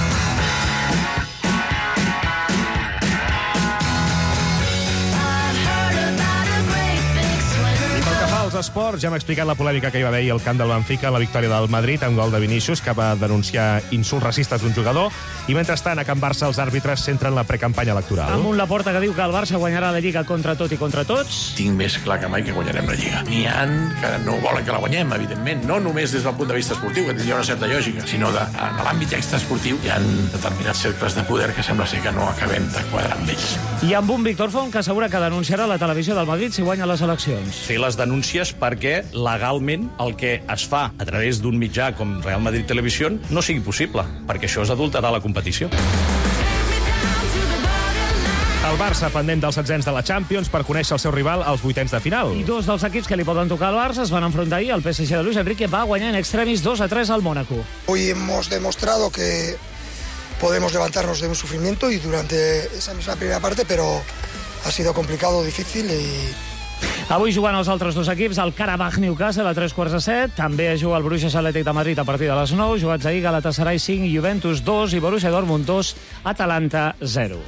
Els esports, ja hem explicat la polèmica que hi va haver al camp del Benfica en la victòria del Madrid amb gol de Vinícius, que va denunciar insults racistes d'un jugador, i mentrestant a Can Barça els àrbitres centren la precampanya electoral. Amb un Laporta que diu que el Barça guanyarà la Lliga contra tot i contra tots. Tinc més clar que mai que guanyarem la Lliga. N'hi ha que no volen que la guanyem, evidentment, no només des del punt de vista esportiu, que tindria una certa lògica, sinó de, en l'àmbit extraesportiu hi ha determinats cercles de poder que sembla ser que no acabem de quadrar amb ells. I amb un Víctor Font que assegura que denunciarà la televisió del Madrid si guanya les eleccions. Fer les denúncies perquè legalment el que es fa a través d'un mitjà com Real Madrid Televisió no sigui possible, perquè això és adulterar la competició. El Barça pendent dels setzents de la Champions per conèixer el seu rival als vuitens de final. I dos dels equips que li poden tocar al Barça es van enfrontar ahir. El P S G de Luis Enrique va guanyar en extremis dos a tres al Mónaco. Hoy hemos demostrado que podemos levantarnos de un sufrimiento y durante esa misma primera parte, pero ha sido complicado, difícil y... Avui jugant els altres dos equips, el Karabakh Newcastle a tres quarts de set, també juga el Bruixes Atlètic de Madrid a partir de les nou, jugats ahir Galatasaray cinc, Juventus dos i Borussia Dortmund dos, Atalanta zero.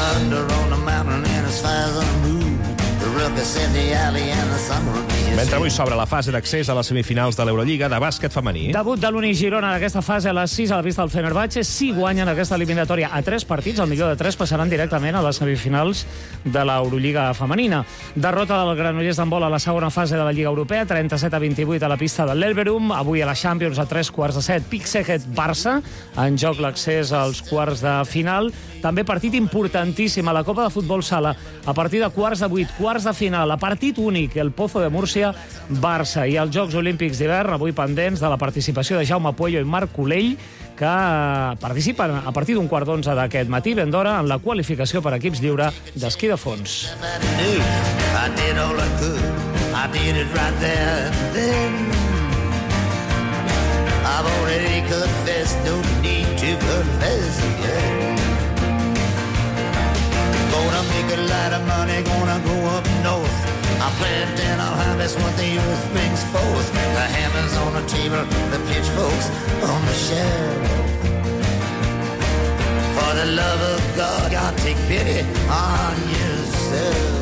Mentre avui s'obre la fase d'accés a les semifinals de l'Eurolliga de bàsquet femení. Debut de l'Uni Girona en aquesta fase a les sis a la vista del Fenerbahçe. Si guanyen aquesta eliminatòria a tres partits, el millor de tres passaran directament a les semifinals de l'Eurolliga femenina. Derrota del Granollers d'handbol a la segona fase de la Lliga Europea, trenta-set a vint-i-vuit a la pista del l'Elverum. Avui a la Champions a tres quarts de set, Pick Szeged-Barça, en joc l'accés als quarts de final. També partit importantíssim a la Copa de Futbol Sala, a partir de quarts de vuit, quarts de final, a partit únic, el Pozo de Múrcia, Barça. I els Jocs Olímpics d'hivern, avui pendents de la participació de Jaume Puello i Marc Colell, que participen a partir d'un quart d'onze d'aquest matí, ben d'hora, en la qualificació per equips lliure d'esquí de fons. I did all I could, I did it right there and then. I've already confessed, don't need to confess again. Gonna make a lot of money, gonna go I'll plant and I'll harvest what the earth brings forth. The hammers on the table, the pitchforks on the shelf. For the love of God, God, take pity on yourself.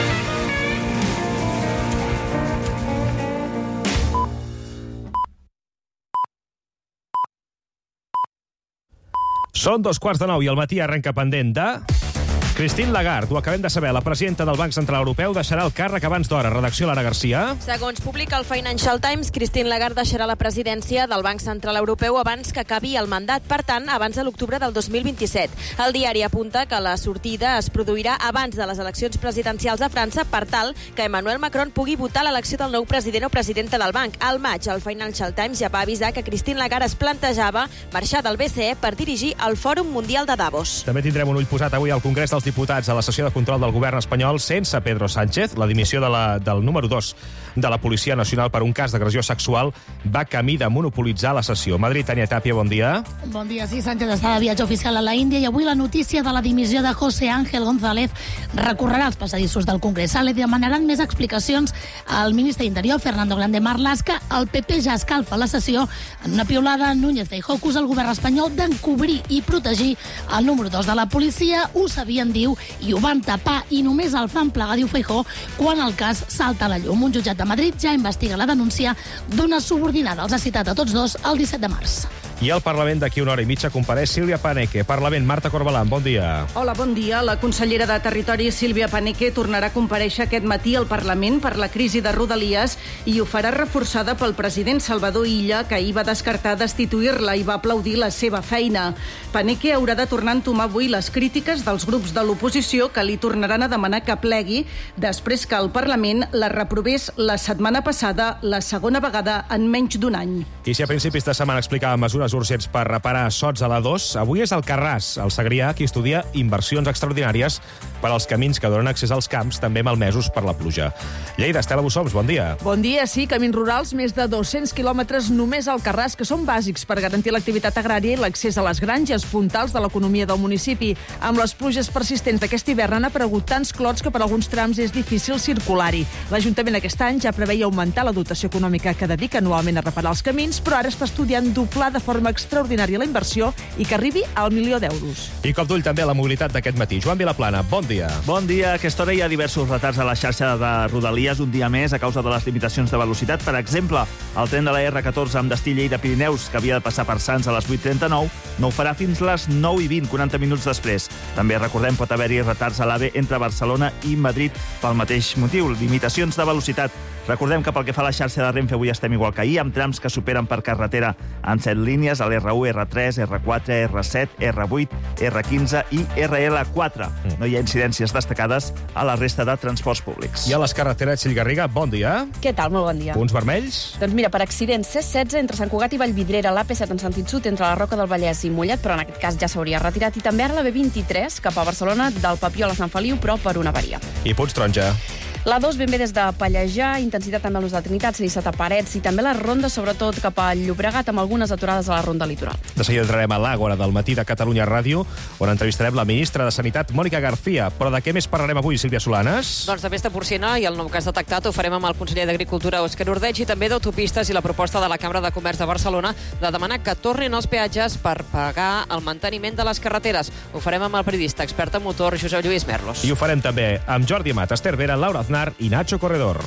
Són dos quarts de nou i el matí arrenca pendent de... Christine Lagarde, ho acabem de saber, la presidenta del Banc Central Europeu deixarà el càrrec abans d'hora. Redacció, Lara Garcia. Segons publica el Financial Times, Christine Lagarde deixarà la presidència del Banc Central Europeu abans que acabi el mandat, per tant, abans de l'octubre del dos mil vint-i-set. El diari apunta que la sortida es produirà abans de les eleccions presidencials a França per tal que Emmanuel Macron pugui votar l'elecció del nou president o presidenta del banc. Al maig, el Financial Times ja va avisar que Christine Lagarde es plantejava marxar del B C E per dirigir el Fòrum Mundial de Davos. També tindrem un ull posat avui al Congrés dels Diputats a la sessió de control del govern espanyol sense Pedro Sánchez. La dimissió de la, del número dos de la Policia Nacional per un cas d'agressió sexual va camí de monopolitzar la sessió. Madrid, Tania Tapia, bon dia. Bon dia, sí, Sánchez està de viatge oficial a la Índia i avui la notícia de la dimissió de José Ángel González recorrerà els passadissos del Congrés. Le demanaran més explicacions al ministre d'Interior, Fernando Grande Marlaska. El P P ja escalfa la sessió en una piulada. Núñez Feijóo acusa el govern espanyol d'encobrir i protegir el número dos de la policia. Ho sabien, diu, i ho van tapar i només el fan plegar, diu Feijóo, quan el cas salta a la llum. Un jutjat de Madrid ja investiga la denúncia d'una subordinada. Els ha citat a tots dos el disset de març. I al Parlament d'aquí una hora i mitja compareix Sílvia Paneque. Parlament, Marta Corbalán, bon dia. Hola, bon dia. La consellera de Territori, Sílvia Paneque, tornarà a comparèixer aquest matí al Parlament per la crisi de Rodalies i ho farà reforçada pel president Salvador Illa, que ahir va descartar destituir-la i va aplaudir la seva feina. Paneque haurà de tornar a entomar avui les crítiques dels grups de l'oposició que li tornaran a demanar que plegui després que el Parlament la reprovés la setmana passada, la segona vegada en menys d'un any. I si a principis de setmana explicava mesures urgents per reparar sots a l'A dos, avui és el Carràs, el Segrià, qui estudia inversions extraordinàries per als camins que donen accés als camps, també malmesos per la pluja. Lleida, Estela Bussoms, bon dia. Bon dia, sí, camins rurals, més de dos-cents quilòmetres només al Carràs, que són bàsics per garantir l'activitat agrària i l'accés a les granges, puntals de l'economia del municipi. Amb les pluges persistents d'aquest hivern han aparegut tants clots que per alguns trams és difícil circular-hi. L'Ajuntament aquest any ja preveia augmentar la dotació econòmica que dedica anualment a reparar els camins, però ara està estudiant doblar de forma extraordinària la inversió i que arribi al milió d'euros. I cop d'ull també a la mobilitat d'aquest matí. Joan Vilaplana, bon dia. Bon dia. A aquesta hora hi ha diversos retards a la xarxa de Rodalies un dia més a causa de les limitacions de velocitat. Per exemple, el tren de la erre catorze amb destí Lleida-Pirineus, que havia de passar per Sants a les vuit trenta-nou, no ho farà fins les nou i vint, quaranta minuts després. També, recordem, pot haver-hi retards a l'AVE entre Barcelona i Madrid pel mateix motiu, limitacions de velocitat. Recordem que pel que fa a la xarxa de Renfe avui estem igual que ahir, amb trams que superen per carretera en set línies, a l'erre u, erre tres, erre quatre, erre set, erre vuit, erre quinze i erre ele quatre. No hi ha incidències destacades a la resta de transports públics. I a les carreteres, Txell-Garriga, bon dia. Què tal? Molt bon dia. Punts vermells? Doncs mira, per accidents, C setze entre Sant Cugat i Vallvidrera, l'A P set en sentit sud entre la Roca del Vallès i Mollet, però en aquest cas ja s'hauria retirat, i també ara la B vint-i-tres cap a Barcelona, del Papiol a Sant Feliu, però per una avaria. I punts taronja? L'A dos ben bé des de Pallejà, intensitat també a l'ús de Trinitat, C disset a Parets, i també la ronda, sobretot cap a Llobregat, amb algunes aturades a la ronda litoral. De seguida entrarem a l'Àgora del matí de Catalunya Ràdio, on entrevistarem la ministra de Sanitat, Mònica García. Però de què més parlarem avui, Sílvia Solanes? Doncs de pesta porcina i el nou cas detectat ho farem amb el conseller d'Agricultura, Òscar Ordeig, i també d'autopistes i la proposta de la Cambra de Comerç de Barcelona de demanar que tornin els peatges per pagar el manteniment de les carreteres. Ho farem amb el periodista expert en motor, Josep Lluís Merlos. I ho farem també amb Jordi Amat, Esther Vera, Laura Aznar i Nacho Corredor.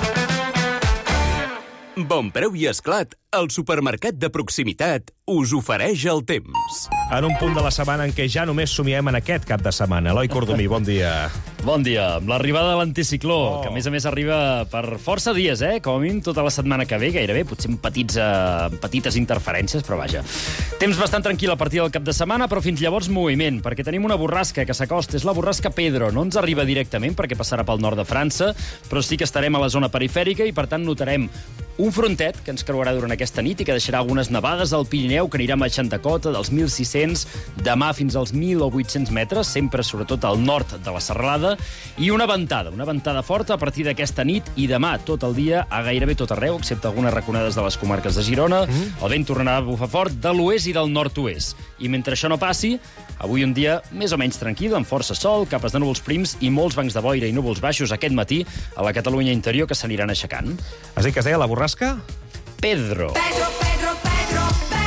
Bon preu i esclat, el supermercat de proximitat us ofereix el temps. En un punt de la setmana en què ja només somiem en aquest cap de setmana. Eloi Cordomí, bon dia. Bon dia. Amb l'arribada de l'anticicló, oh. que a més a més arriba per força dies, eh? Com a mínim tota la setmana que ve, gairebé, potser amb, petits, uh, petites interferències, però vaja. Temps bastant tranquil a partir del cap de setmana, però fins llavors moviment, perquè tenim una borrasca que s'acosta, és la borrasca Pedro. No ens arriba directament perquè passarà pel nord de França, però sí que estarem a la zona perifèrica i per tant notarem un frontet que ens creuarà durant aquesta nit i que deixarà algunes nevades al Pirineu, que anirà baixant de cota dels mil sis-cents, demà fins als mil vuit-cents metres, sempre sobretot al nord de la serralada, i una ventada, una ventada forta a partir d'aquesta nit i demà tot el dia a gairebé tot arreu, excepte algunes raconades de les comarques de Girona. Mm. El vent tornarà a bufar fort de l'oest i del nord-oest. I mentre això no passi, avui un dia més o menys tranquil, amb força sol, capes de núvols prims i molts bancs de boira i núvols baixos aquest matí a la Catalunya interior que s'aniran aixecant. Has dit que es deia la borrasca? Pedro. Pedro, Pedro, Pedro,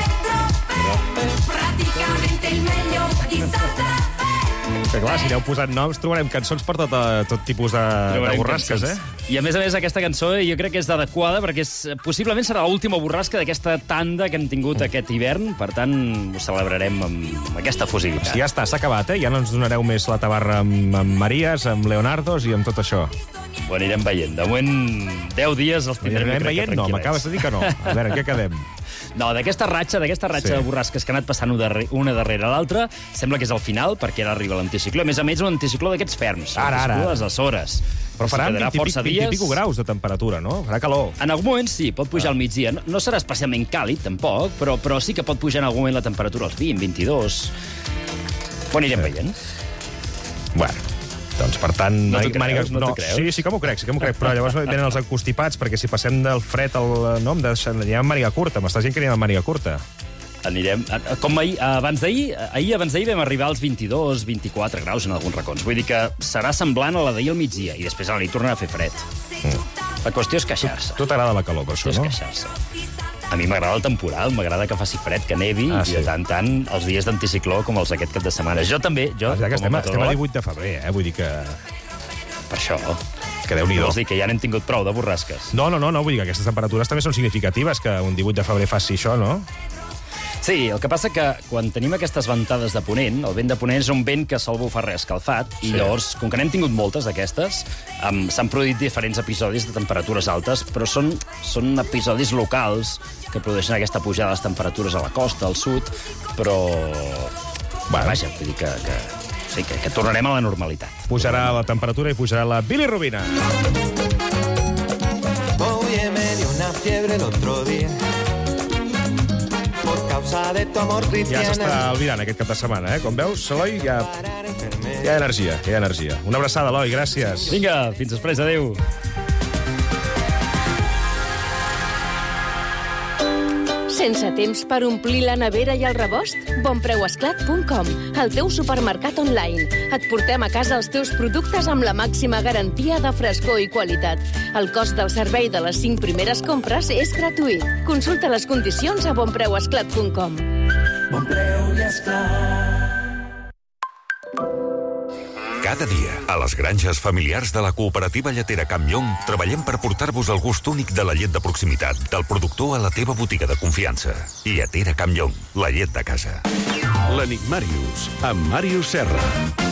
Pedro, pràcticament el millor i s'ha de fer. Que clar, si aneu posant noms, trobarem cançons per tot, tot tipus de, de borrasques, eh? I a més a més, aquesta cançó jo crec que és adequada perquè és, possiblement serà l'última borrasca d'aquesta tanda que hem tingut aquest hivern, per tant, ho celebrarem amb aquesta fusivitat. Ja està, s'ha acabat, eh? Ja no ens donareu més la tabarra amb, amb Maries, amb Leonardos i amb tot això. Ho anirem veient. De moment, deu dies els tindrem, jo crec, veient? No, m'acabes de dir que no. A veure, en què quedem? No, d'aquesta ratxa, d'aquesta ratxa sí. de borrasques que ha anat passant una darrere l'altra, sembla que és el final, perquè ara arriba l'anticicló. A més a més, un anticicló d'aquests ferms. Ara, ara. De les Açores. Però faran vint i pico graus de temperatura, no? Farà calor. En algun moment sí, pot pujar ah. al migdia. No, no serà especialment càlid, tampoc, però, però sí que pot pujar en algun moment la temperatura als vint, vint-i-dos... Ho anirem sí. veient. Bueno... Doncs, per tant... No t'ho creus, màniga... no t'ho creus? Sí, sí que m'ho crec, sí que m'ho crec, però llavors venen els encostipats, perquè si passem del fred al nom, de... anirem amb màniga curta. M'estàs dient que anirem amb màniga curta. Anirem... Com ahir, abans d'ahir, ahir abans d'ahir vam arribar als vint-i-dos, vint-i-quatre graus en alguns racons. Vull dir que serà semblant a la d'ahir al migdia, i després a la nit tornarà a fer fred. Mm. La qüestió és queixar-se. Tu t'agrada la calor, per això, no? És queixar-se. A mi m'agrada el temporal, m'agrada que faci fred, que nevi, ah, sí. i de tant tant els dies d'anticicló com els aquest cap de setmana. Jo també, jo, ah, ja que com estem, a estem a divuit de febrer, eh? Vull dir que... Per això... Que Déu-n'hi-do. Vols dir que ja n'hem tingut prou de borrasques? No, no, no, no, vull dir que aquestes temperatures també són significatives, que un divuit de febrer faci això, no? Sí, el que passa que quan tenim aquestes ventades de ponent, el vent de ponent és un vent que sol bufar reescalfat, sí. i llavors, com que n'hem tingut moltes d'aquestes, um, s'han produït diferents episodis de temperatures altes, però són, són episodis locals que produeixen aquesta pujada de les temperatures a la costa, al sud, però... Bueno. Vaja, vull dir que... que... Sí, que, que tornarem a la normalitat. Pujarà la temperatura i pujarà la bilirrubina. Oye, me dio una fiebre el otro día por causa de tu amor cristiana. Ja s'està albirant aquest cap de setmana, eh? Com veus, Eloi, ja... hi ha energia, hi ha energia. Una abraçada, Eloi, gràcies. Vinga, fins després, adéu. Sense temps per omplir la nevera i el rebost? bonpreuesclat punt com, el teu supermercat online. Et portem a casa els teus productes amb la màxima garantia de frescor i qualitat. El cost del servei de les cinc primeres compres és gratuït. Consulta les condicions a bonpreuesclat punt com. Bonpreu i Esclat. Cada dia, a les granges familiars de la cooperativa lletera Campllong, treballem per portar-vos el gust únic de la llet de proximitat, del productor a la teva botiga de confiança. Lletera Campllong, la llet de casa. L'Enigmàrius, amb Màrius Serra.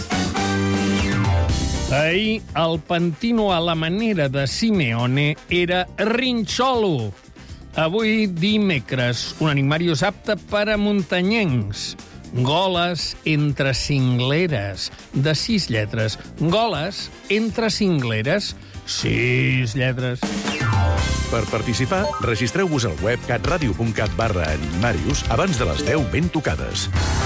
Ahir, el Pantino a la manera de Simeone era Rinxolo. Avui, dimecres, un Enigmàrius apte per a muntanyencs. Goles entre cingleres, de sis lletres. Goles entre cingleres, sis lletres. Per participar, registreu-vos al web catradio punt cat barra Enigmàrius abans de les deu ben tocades.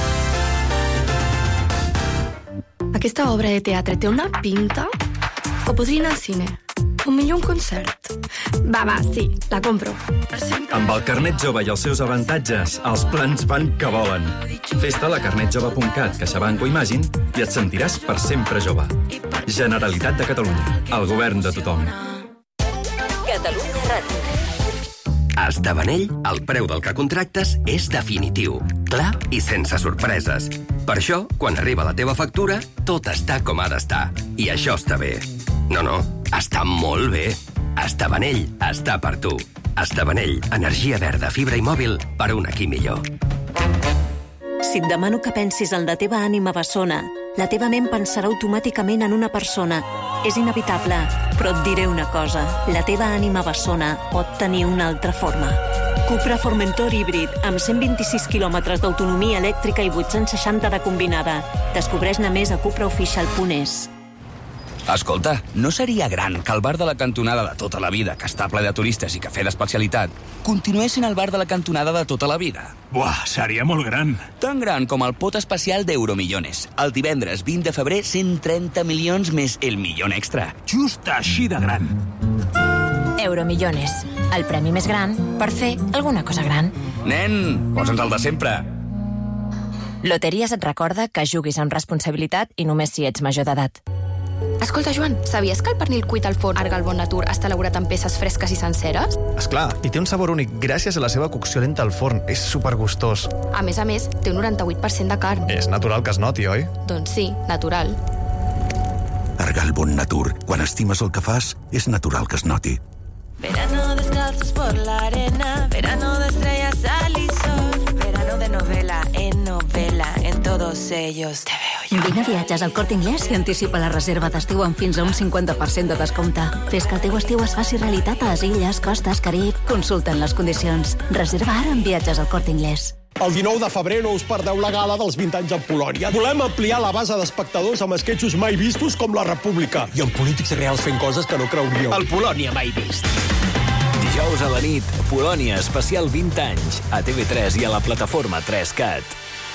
Aquesta obra de teatre té una pinta que podria anar al cine. O millor un concert. Va, va, sí, la compro. Amb el carnet jove i els seus avantatges, els plans van que volen. Fes-te a la carnet jove punt cat, CaixaBank o Imagine i et sentiràs per sempre jove. Generalitat de Catalunya, el govern de tothom. Catalunya Ràdio. A Estabanell, el preu del que contractes és definitiu, clar i sense sorpreses. Per això, quan arriba la teva factura, tot està com ha d'estar. I això està bé. No, no, està molt bé. Estabanell està per tu. Estabanell, energia verda, fibra i mòbil per un aquí millor. Si et demano que pensis en la teva ànima bessona, la teva ment pensarà automàticament en una persona. És inevitable, però et diré una cosa. La teva ànima bessona pot tenir una altra forma. Cupra Formentor híbrid, amb cent vint-i-sis quilòmetres d'autonomia elèctrica i vuit-cents seixanta de combinada. Descobreix-ne més a cupra oficial punt es. Escolta, no seria gran que el bar de la cantonada de tota la vida, que està ple de turistes i cafè d'especialitat, continués sent el bar de la cantonada de tota la vida? Buah, seria molt gran. Tan gran com el pot especial d'Euromillones. El divendres vint de febrer, cent trenta milions més el milió extra. Just així de gran. Euromillones, el premi més gran per fer alguna cosa gran. Nen, posa'ns el de sempre. Loteries et recorda que juguis amb responsabilitat i només si ets major d'edat. Escolta, Joan, sabies que el pernil cuit al forn Arga al Bon Natur està elaborat amb peces fresques i senceres? Esclar, i té un sabor únic gràcies a la seva cocció lenta al forn. És supergustós. A més a més, té un noranta-vuit per cent de carn. És natural que es noti, oi? Doncs sí, natural. Arga al Bon Natur. Quan estimes el que fas, és natural que es noti. Verano descalzos por la arena, verano de estrellas, sal y sol, verano de novela en novela, en todos ellos te veo yo. Vine a Viatges al Corte Inglés i anticipa la reserva d'estiu amb fins a un cinquanta per cent de descompte. Fes que el teu estiu es faci realitat a les illes, costes, Carib. Consulta'n les condicions. Reserva ara en Viatges al Corte Inglés. El dinou de febrer no us perdeu la gala dels vint anys en Polònia. Volem ampliar la base d'espectadors amb esquetxos mai vistos com La República. I amb polítics reals fent coses que no creuríeu. El Polònia mai vist. Dijous a la nit, Polònia especial vint anys, a T V tres i a la plataforma tres cat.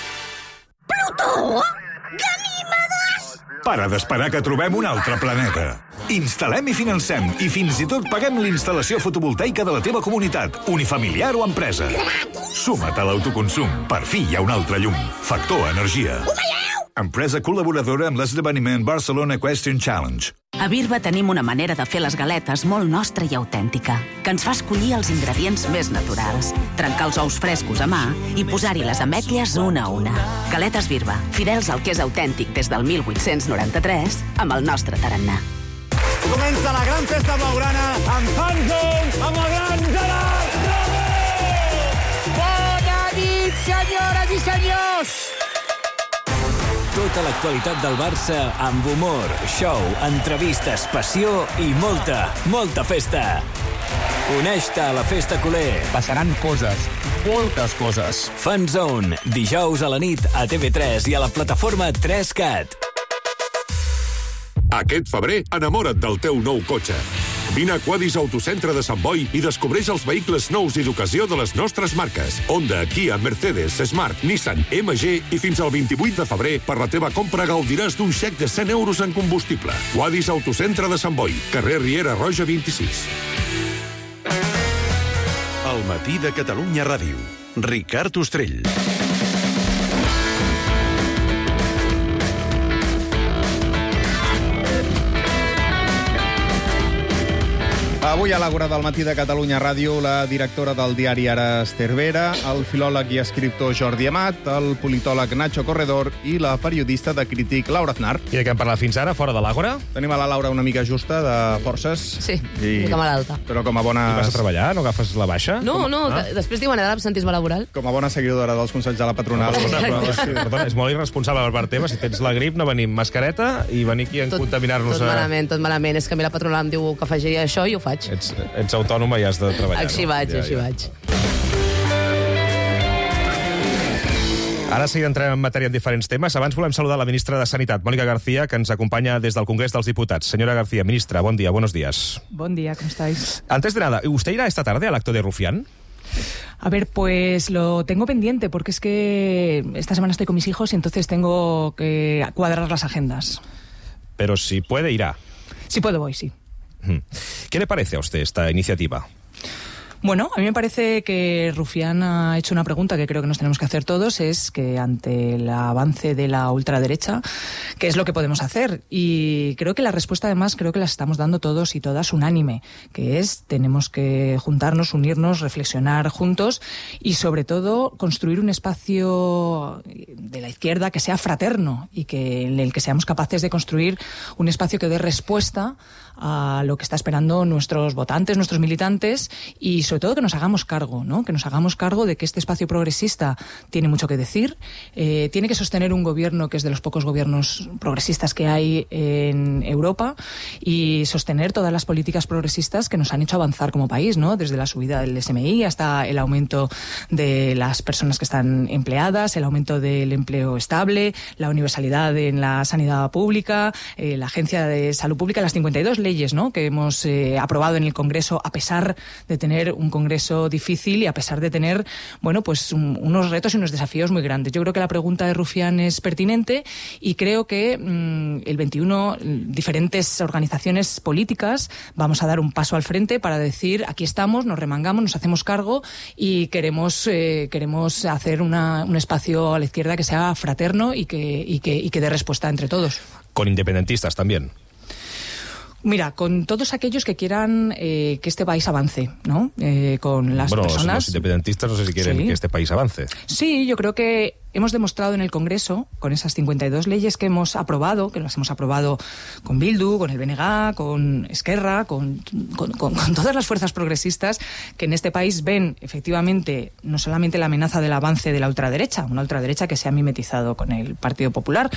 Plutó! Ganímedes! Para d'esperar que trobem un altre planeta. Instal·lem i financem i fins i tot paguem l'instal·lació fotovoltaica de la teva comunitat, unifamiliar o empresa. Suma't a l'autoconsum. Per fi hi ha un altre llum. Factor Energia. Ho veieu? Empresa col·laboradora amb l'esdeveniment Barcelona Equestrian Challenge. A Birba tenim una manera de fer les galetes molt nostra i autèntica, que ens fa escollir els ingredients més naturals, trencar els ous frescos a mà i posar-hi les ametlles una a una. Galetes Birba, fidels al que és autèntic des del mil vuit-cents noranta-tres, amb el nostre tarannà. Comença la gran festa blaugrana amb Fanzone, amb el gran Gerard Romero! Bona nit, senyores i senyors! Tota l'actualitat del Barça amb humor, show, entrevistes, passió i molta, molta festa. Uneix-te a la festa culer. Passaran coses, moltes coses. Fanzone, dijous a la nit a T V tres i a la plataforma tres cat. Aquest febrer, enamora't del teu nou cotxe. Vine a Quadis Autocentre de Sant Boi i descobreix els vehicles nous i d'ocasió de les nostres marques. Honda, Kia, Mercedes, Smart, Nissan, M G i fins al vint-i-vuit de febrer per la teva compra gaudiràs d'un xec de cent euros en combustible. Quadis Autocentre de Sant Boi, carrer Riera Roja vint-i-sis. El matí de Catalunya Ràdio. Ricard Ostrell. Avui a l'Àgora del matí de Catalunya Ràdio, la directora del diari Ara, Esther Vera, el filòleg i escriptor Jordi Amat, el politòleg Nacho Corredor i la periodista de Crític Laura Aznar. I de què hem parlat fins ara, fora de l'Àgora? Tenim a la Laura una mica justa de forces. Sí, I... una mica malalta. Però com a bona... I vas a treballar? No agafes la baixa? No, com... no, ah? Després diuen ara l'absentisme laboral. Com a bona seguidora dels consells de la patronal. Perdona, però, sí, perdona, és molt irresponsable per part teva. Si tens la grip, no venim mascareta i venir aquí a contaminar-nos. Tot malament, tot malament. És que a mi la patronal em diu que faci això i ho faig. Ets, ets autònoma i has de treballar. Així no? vaig, ja, així ja. vaig. Ara sí que entrem en matèria en diferents temes. Abans volem saludar la ministra de Sanitat, Mónica García, que ens acompaña desde el Congrés de los Diputados. Señora García, ministra, buen día, buenos días. Buen día, ¿cómo estáis? Antes de nada, ¿usted irá esta tarde al acto de Rufián? A ver, pues lo tengo pendiente, porque es que esta semana estoy con mis hijos y entonces tengo que cuadrar las agendas. Pero si puede, irá. Si puedo, voy, sí. ¿Qué le parece a usted esta iniciativa? Bueno, a mí me parece que Rufián ha hecho una pregunta que creo que nos tenemos que hacer todos, es que ante el avance de la ultraderecha, ¿qué es lo que podemos hacer? Y creo que la respuesta, además, creo que la estamos dando todos y todas unánime, que es tenemos que juntarnos, unirnos, reflexionar juntos y, sobre todo, construir un espacio de la izquierda que sea fraterno y que en el que seamos capaces de construir un espacio que dé respuesta a lo que está esperando nuestros votantes, nuestros militantes y, sobre todo que nos hagamos cargo, ¿no? Que nos hagamos cargo de que este espacio progresista tiene mucho que decir, eh, tiene que sostener un gobierno que es de los pocos gobiernos progresistas que hay en Europa y sostener todas las políticas progresistas que nos han hecho avanzar como país, ¿no? Desde la subida del S M I hasta el aumento de las personas que están empleadas, el aumento del empleo estable, la universalidad en la sanidad pública, eh, la Agencia de Salud Pública, las cincuenta y dos leyes, ¿no? Que hemos eh, aprobado en el Congreso, a pesar de tener un Congreso difícil y a pesar de tener, bueno, pues un, unos retos y unos desafíos muy grandes. Yo creo que la pregunta de Rufián es pertinente y creo que mmm, el veintiuno, diferentes organizaciones políticas, vamos a dar un paso al frente para decir, aquí estamos, nos remangamos, nos hacemos cargo y queremos, eh, queremos hacer una, un espacio a la izquierda que sea fraterno y que, y que, y que dé respuesta entre todos. Con independentistas también. Mira, con todos aquellos que quieran eh, que este país avance, ¿no? Eh, con las bueno, personas... los independentistas no sé si quieren sí. que este país avance. Sí, yo creo que hemos demostrado en el Congreso, con esas cincuenta y dos leyes que hemos aprobado, que las hemos aprobado con Bildu, con el B N G, con Esquerra, con, con, con, con todas las fuerzas progresistas, que en este país ven efectivamente no solamente la amenaza del avance de la ultraderecha, una ultraderecha que se ha mimetizado con el Partido Popular,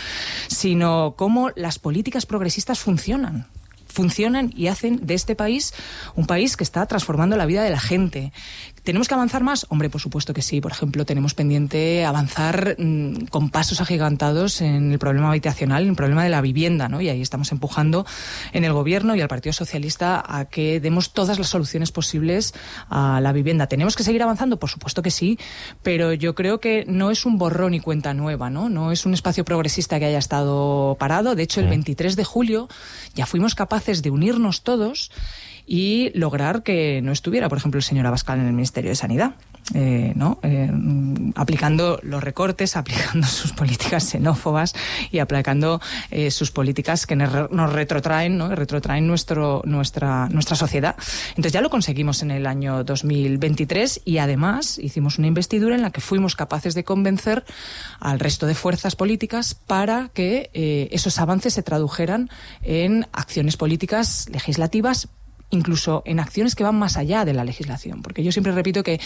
sino cómo las políticas progresistas funcionan. funcionan y hacen de este país un país que está transformando la vida de la gente. ¿Tenemos que avanzar más? Hombre, por supuesto que sí. Por ejemplo, tenemos pendiente avanzar mmm, con pasos agigantados en el problema habitacional, en el problema de la vivienda, ¿no? Y ahí estamos empujando en el Gobierno y al Partido Socialista a que demos todas las soluciones posibles a la vivienda. ¿Tenemos que seguir avanzando? Por supuesto que sí, pero yo creo que no es un borrón y cuenta nueva, ¿no? No es un espacio progresista que haya estado parado. De hecho, el veintitrés de julio ya fuimos capaces de unirnos todos y lograr que no estuviera, por ejemplo, el señor Abascal en el Ministerio de Sanidad, eh, ¿no? Eh, aplicando los recortes, aplicando sus políticas xenófobas y aplicando eh, sus políticas que nos retrotraen, ¿no? retrotraen nuestro, nuestra, nuestra sociedad. Entonces ya lo conseguimos en el año dos mil veintitrés y además hicimos una investidura en la que fuimos capaces de convencer al resto de fuerzas políticas para que eh, esos avances se tradujeran en acciones políticas legislativas, incluso en acciones que van más allá de la legislación. Porque yo siempre repito que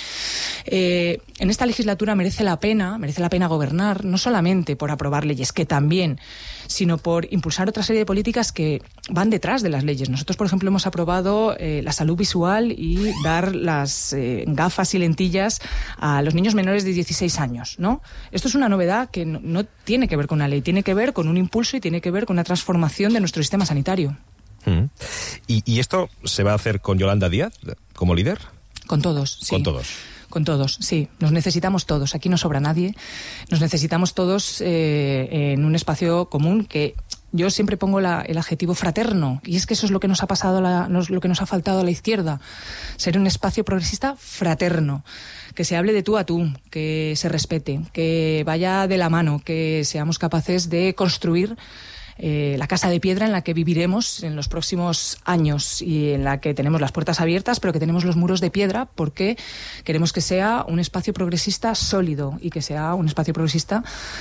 eh, en esta legislatura merece la pena, merece la pena gobernar, no solamente por aprobar leyes, que también, sino por impulsar otra serie de políticas que van detrás de las leyes. Nosotros, por ejemplo, hemos aprobado eh, la salud visual y dar las eh, gafas y lentillas a los niños menores de dieciséis años, ¿no? Esto es una novedad que no, no tiene que ver con una ley, tiene que ver con un impulso y tiene que ver con una transformación de nuestro sistema sanitario. Mm. ¿Y, ¿Y esto se va a hacer con Yolanda Díaz como líder? Con todos, sí. Con todos. Con todos, sí. Nos necesitamos todos. Aquí no sobra nadie. Nos necesitamos todos eh, en un espacio común que yo siempre pongo la, el adjetivo fraterno. Y es que eso es lo que nos ha pasado, la, nos, lo que nos ha faltado a la izquierda. Ser un espacio progresista fraterno. Que se hable de tú a tú, que se respete, que vaya de la mano, que seamos capaces de construir Eh, la casa de piedra en la que viviremos en los próximos años y en la que tenemos las puertas abiertas, pero que tenemos los muros de piedra, porque queremos que sea un espacio progresista sólido y que sea un espacio progresista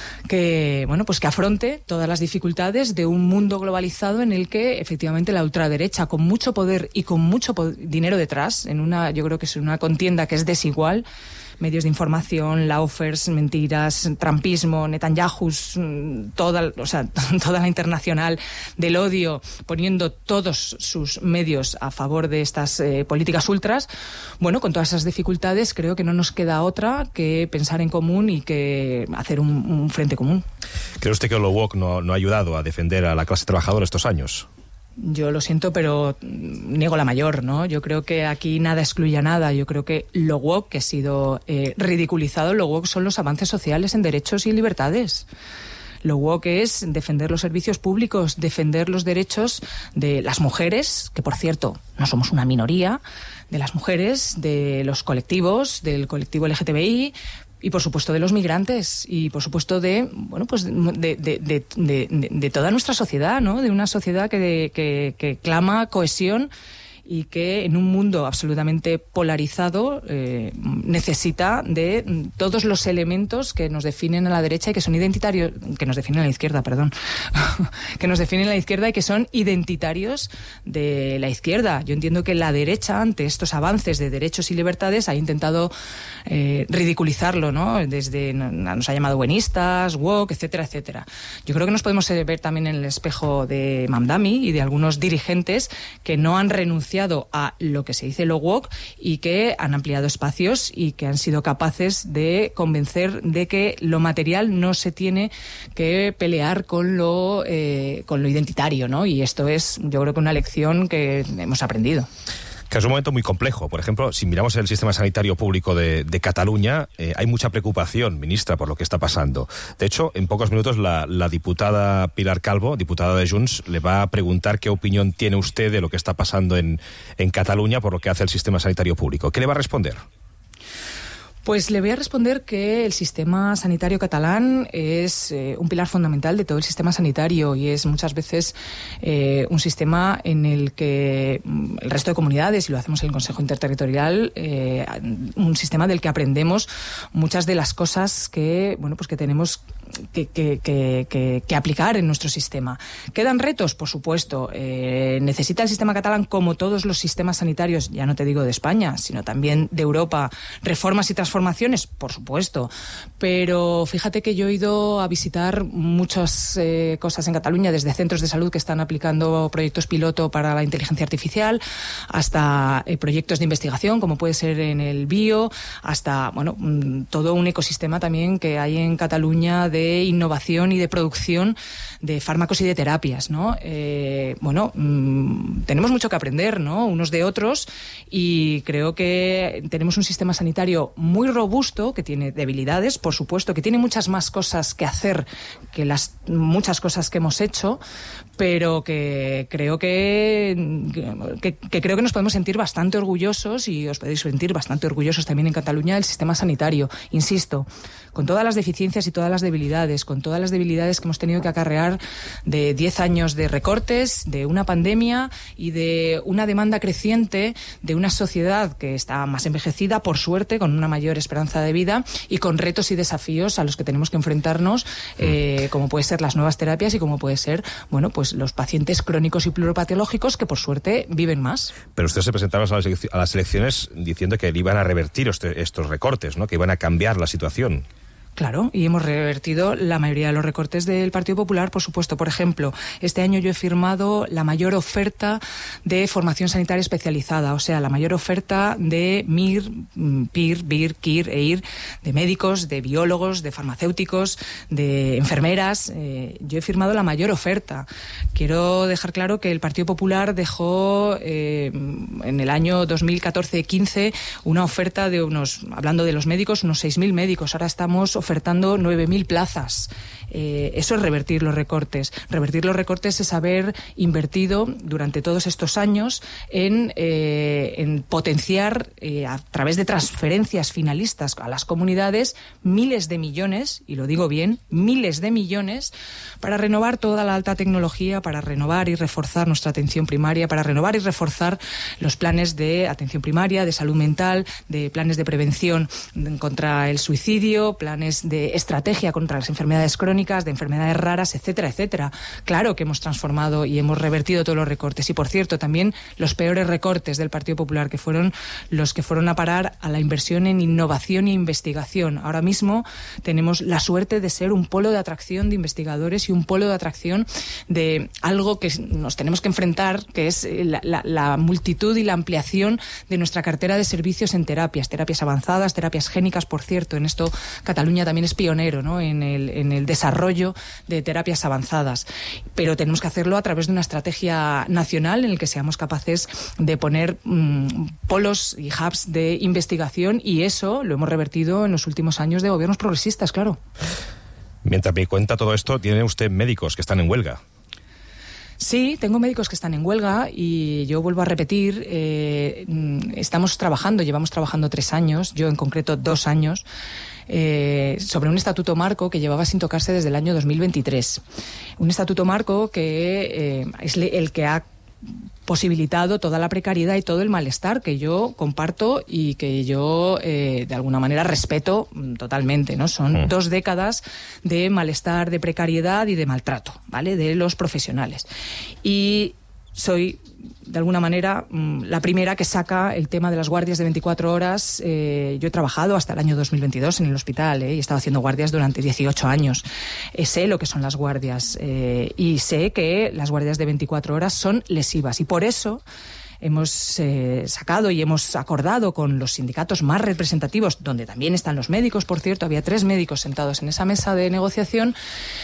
que, bueno, pues que afronte todas las dificultades de un mundo globalizado en el que efectivamente la ultraderecha, con mucho poder y con mucho dinero detrás, en una, yo creo que es una contienda que es desigual, medios de información, laufers, mentiras, trampismo, Netanyahus, toda, o sea, toda la internacional del odio, poniendo todos sus medios a favor de estas eh, políticas ultras. Bueno, con todas esas dificultades creo que no nos queda otra que pensar en común y que hacer un, un frente común. ¿Cree usted que lo woke no, no ha ayudado a defender a la clase trabajadora estos años? Yo lo siento, pero niego la mayor, ¿no? Yo creo que aquí nada excluye a nada. Yo creo que lo woke que ha sido eh, ridiculizado, lo woke son los avances sociales en derechos y libertades. Lo woke es defender los servicios públicos, defender los derechos de las mujeres, que por cierto no somos una minoría, de las mujeres, de los colectivos, del colectivo L G T B I, y por supuesto de los migrantes y por supuesto de bueno pues de, de, de, de, de toda nuestra sociedad, ¿no? De una sociedad que, que, que clama cohesión y que en un mundo absolutamente polarizado eh, necesita de todos los elementos que nos definen a la derecha y que son identitarios, que nos definen a la izquierda, perdón, que nos definen a la izquierda y que son identitarios de la izquierda. Yo entiendo que la derecha, ante estos avances de derechos y libertades, ha intentado eh, ridiculizarlo, ¿no? Desde nos ha llamado buenistas, woke, etcétera, etcétera. Yo creo que nos podemos ver también en el espejo de Mamdani y de algunos dirigentes que no han renunciado a lo que se dice lo woke y que han ampliado espacios y que han sido capaces de convencer de que lo material no se tiene que pelear con lo eh, con lo identitario, ¿no? Y esto es, yo creo que una lección que hemos aprendido. Que es un momento muy complejo. Por ejemplo, si miramos el sistema sanitario público de, de Cataluña, eh, hay mucha preocupación, ministra, por lo que está pasando. De hecho, en pocos minutos la, la diputada Pilar Calvo, diputada de Junts, le va a preguntar qué opinión tiene usted de lo que está pasando en, en Cataluña por lo que hace el sistema sanitario público. ¿Qué le va a responder? Pues le voy a responder que el sistema sanitario catalán es eh, un pilar fundamental de todo el sistema sanitario y es muchas veces eh, un sistema en el que el resto de comunidades, y lo hacemos en el Consejo Interterritorial, eh, un sistema del que aprendemos muchas de las cosas que, bueno, pues que tenemos que, que, que, que, que aplicar en nuestro sistema. ¿Quedan retos? Por supuesto. Eh, ¿Necesita el sistema catalán, como todos los sistemas sanitarios, ya no te digo de España, sino también de Europa, reformas y transformaciones? Por supuesto. Pero fíjate que yo he ido a visitar muchas eh, cosas en Cataluña, desde centros de salud que están aplicando proyectos piloto para la inteligencia artificial, hasta eh, proyectos de investigación, como puede ser en el bio, hasta, bueno, todo un ecosistema también que hay en Cataluña de innovación y de producción de fármacos y de terapias, ¿no? Eh, bueno, mmm, tenemos mucho que aprender, ¿no? Unos de otros, y creo que tenemos un sistema sanitario muy robusto, que tiene debilidades, por supuesto, que tiene muchas más cosas que hacer que las muchas cosas que hemos hecho, pero que creo que, que, que creo que nos podemos sentir bastante orgullosos, y os podéis sentir bastante orgullosos también en Cataluña del sistema sanitario, insisto, con todas las deficiencias y todas las debilidades, con todas las debilidades que hemos tenido que acarrear de diez años de recortes, de una pandemia y de una demanda creciente de una sociedad que está más envejecida, por suerte, con una mayor esperanza de vida y con retos y desafíos a los que tenemos que enfrentarnos, eh, como puede ser las nuevas terapias y como puede ser, bueno, pues los pacientes crónicos y pluripatológicos que por suerte viven más. Pero ustedes se presentaron a las, a las elecciones diciendo que iban a revertir este, estos recortes, ¿no? Que iban a cambiar la situación. Claro, y hemos revertido la mayoría de los recortes del Partido Popular, por supuesto. Por ejemplo, este año yo he firmado la mayor oferta de formación sanitaria especializada, o sea, la mayor oferta de M I R, P I R, B I R, K I R, E I R, de médicos, de biólogos, de farmacéuticos, de enfermeras. Eh, yo he firmado la mayor oferta. Quiero dejar claro que el Partido Popular dejó eh, en el año dos mil catorce quince una oferta de unos, hablando de los médicos, unos seis mil médicos. Ahora estamos ofertando nueve mil plazas. Eh, eso es revertir los recortes. Revertir los recortes es haber invertido durante todos estos años en, eh, en potenciar eh, a través de transferencias finalistas a las comunidades miles de millones, y lo digo bien, miles de millones, para renovar toda la alta tecnología, para renovar y reforzar nuestra atención primaria, para renovar y reforzar los planes de atención primaria, de salud mental, de planes de prevención contra el suicidio, planes de estrategia contra las enfermedades crónicas, de enfermedades raras, etcétera, etcétera. Claro que hemos transformado y hemos revertido todos los recortes. Y, por cierto, también los peores recortes del Partido Popular, que fueron los que fueron a parar a la inversión en innovación e investigación. Ahora mismo tenemos la suerte de ser un polo de atracción de investigadores y un polo de atracción de algo que nos tenemos que enfrentar, que es la, la, la multitud y la ampliación de nuestra cartera de servicios en terapias, terapias avanzadas, terapias génicas. Por cierto, en esto Cataluña también es pionero, ¿no? en, el, en el desarrollo de terapias avanzadas. Pero tenemos que hacerlo a través de una estrategia nacional en la que seamos capaces de poner mmm, polos y hubs de investigación, y eso lo hemos revertido en los últimos años de gobiernos progresistas, claro. Mientras me cuenta todo esto, tiene usted médicos que están en huelga. Sí, tengo médicos que están en huelga y yo vuelvo a repetir, eh, estamos trabajando, llevamos trabajando tres años, yo en concreto dos años, eh, sobre un estatuto marco que llevaba sin tocarse desde el año dos mil veintitrés. Un estatuto marco que eh, es el que ha posibilitado toda la precariedad y todo el malestar que yo comparto y que yo eh, de alguna manera respeto totalmente, ¿no? Son mm. dos décadas de malestar, de precariedad y de maltrato, ¿vale? De los profesionales. Y soy, de alguna manera, la primera que saca el tema de las guardias de veinticuatro horas. Eh, yo he trabajado hasta el año dos mil veintidós en el hospital eh, y he estado haciendo guardias durante dieciocho años. Eh, sé lo que son las guardias eh, y sé que las guardias de veinticuatro horas son lesivas y por eso hemos eh, sacado y hemos acordado con los sindicatos más representativos, donde también están los médicos, por cierto, había tres médicos sentados en esa mesa de negociación,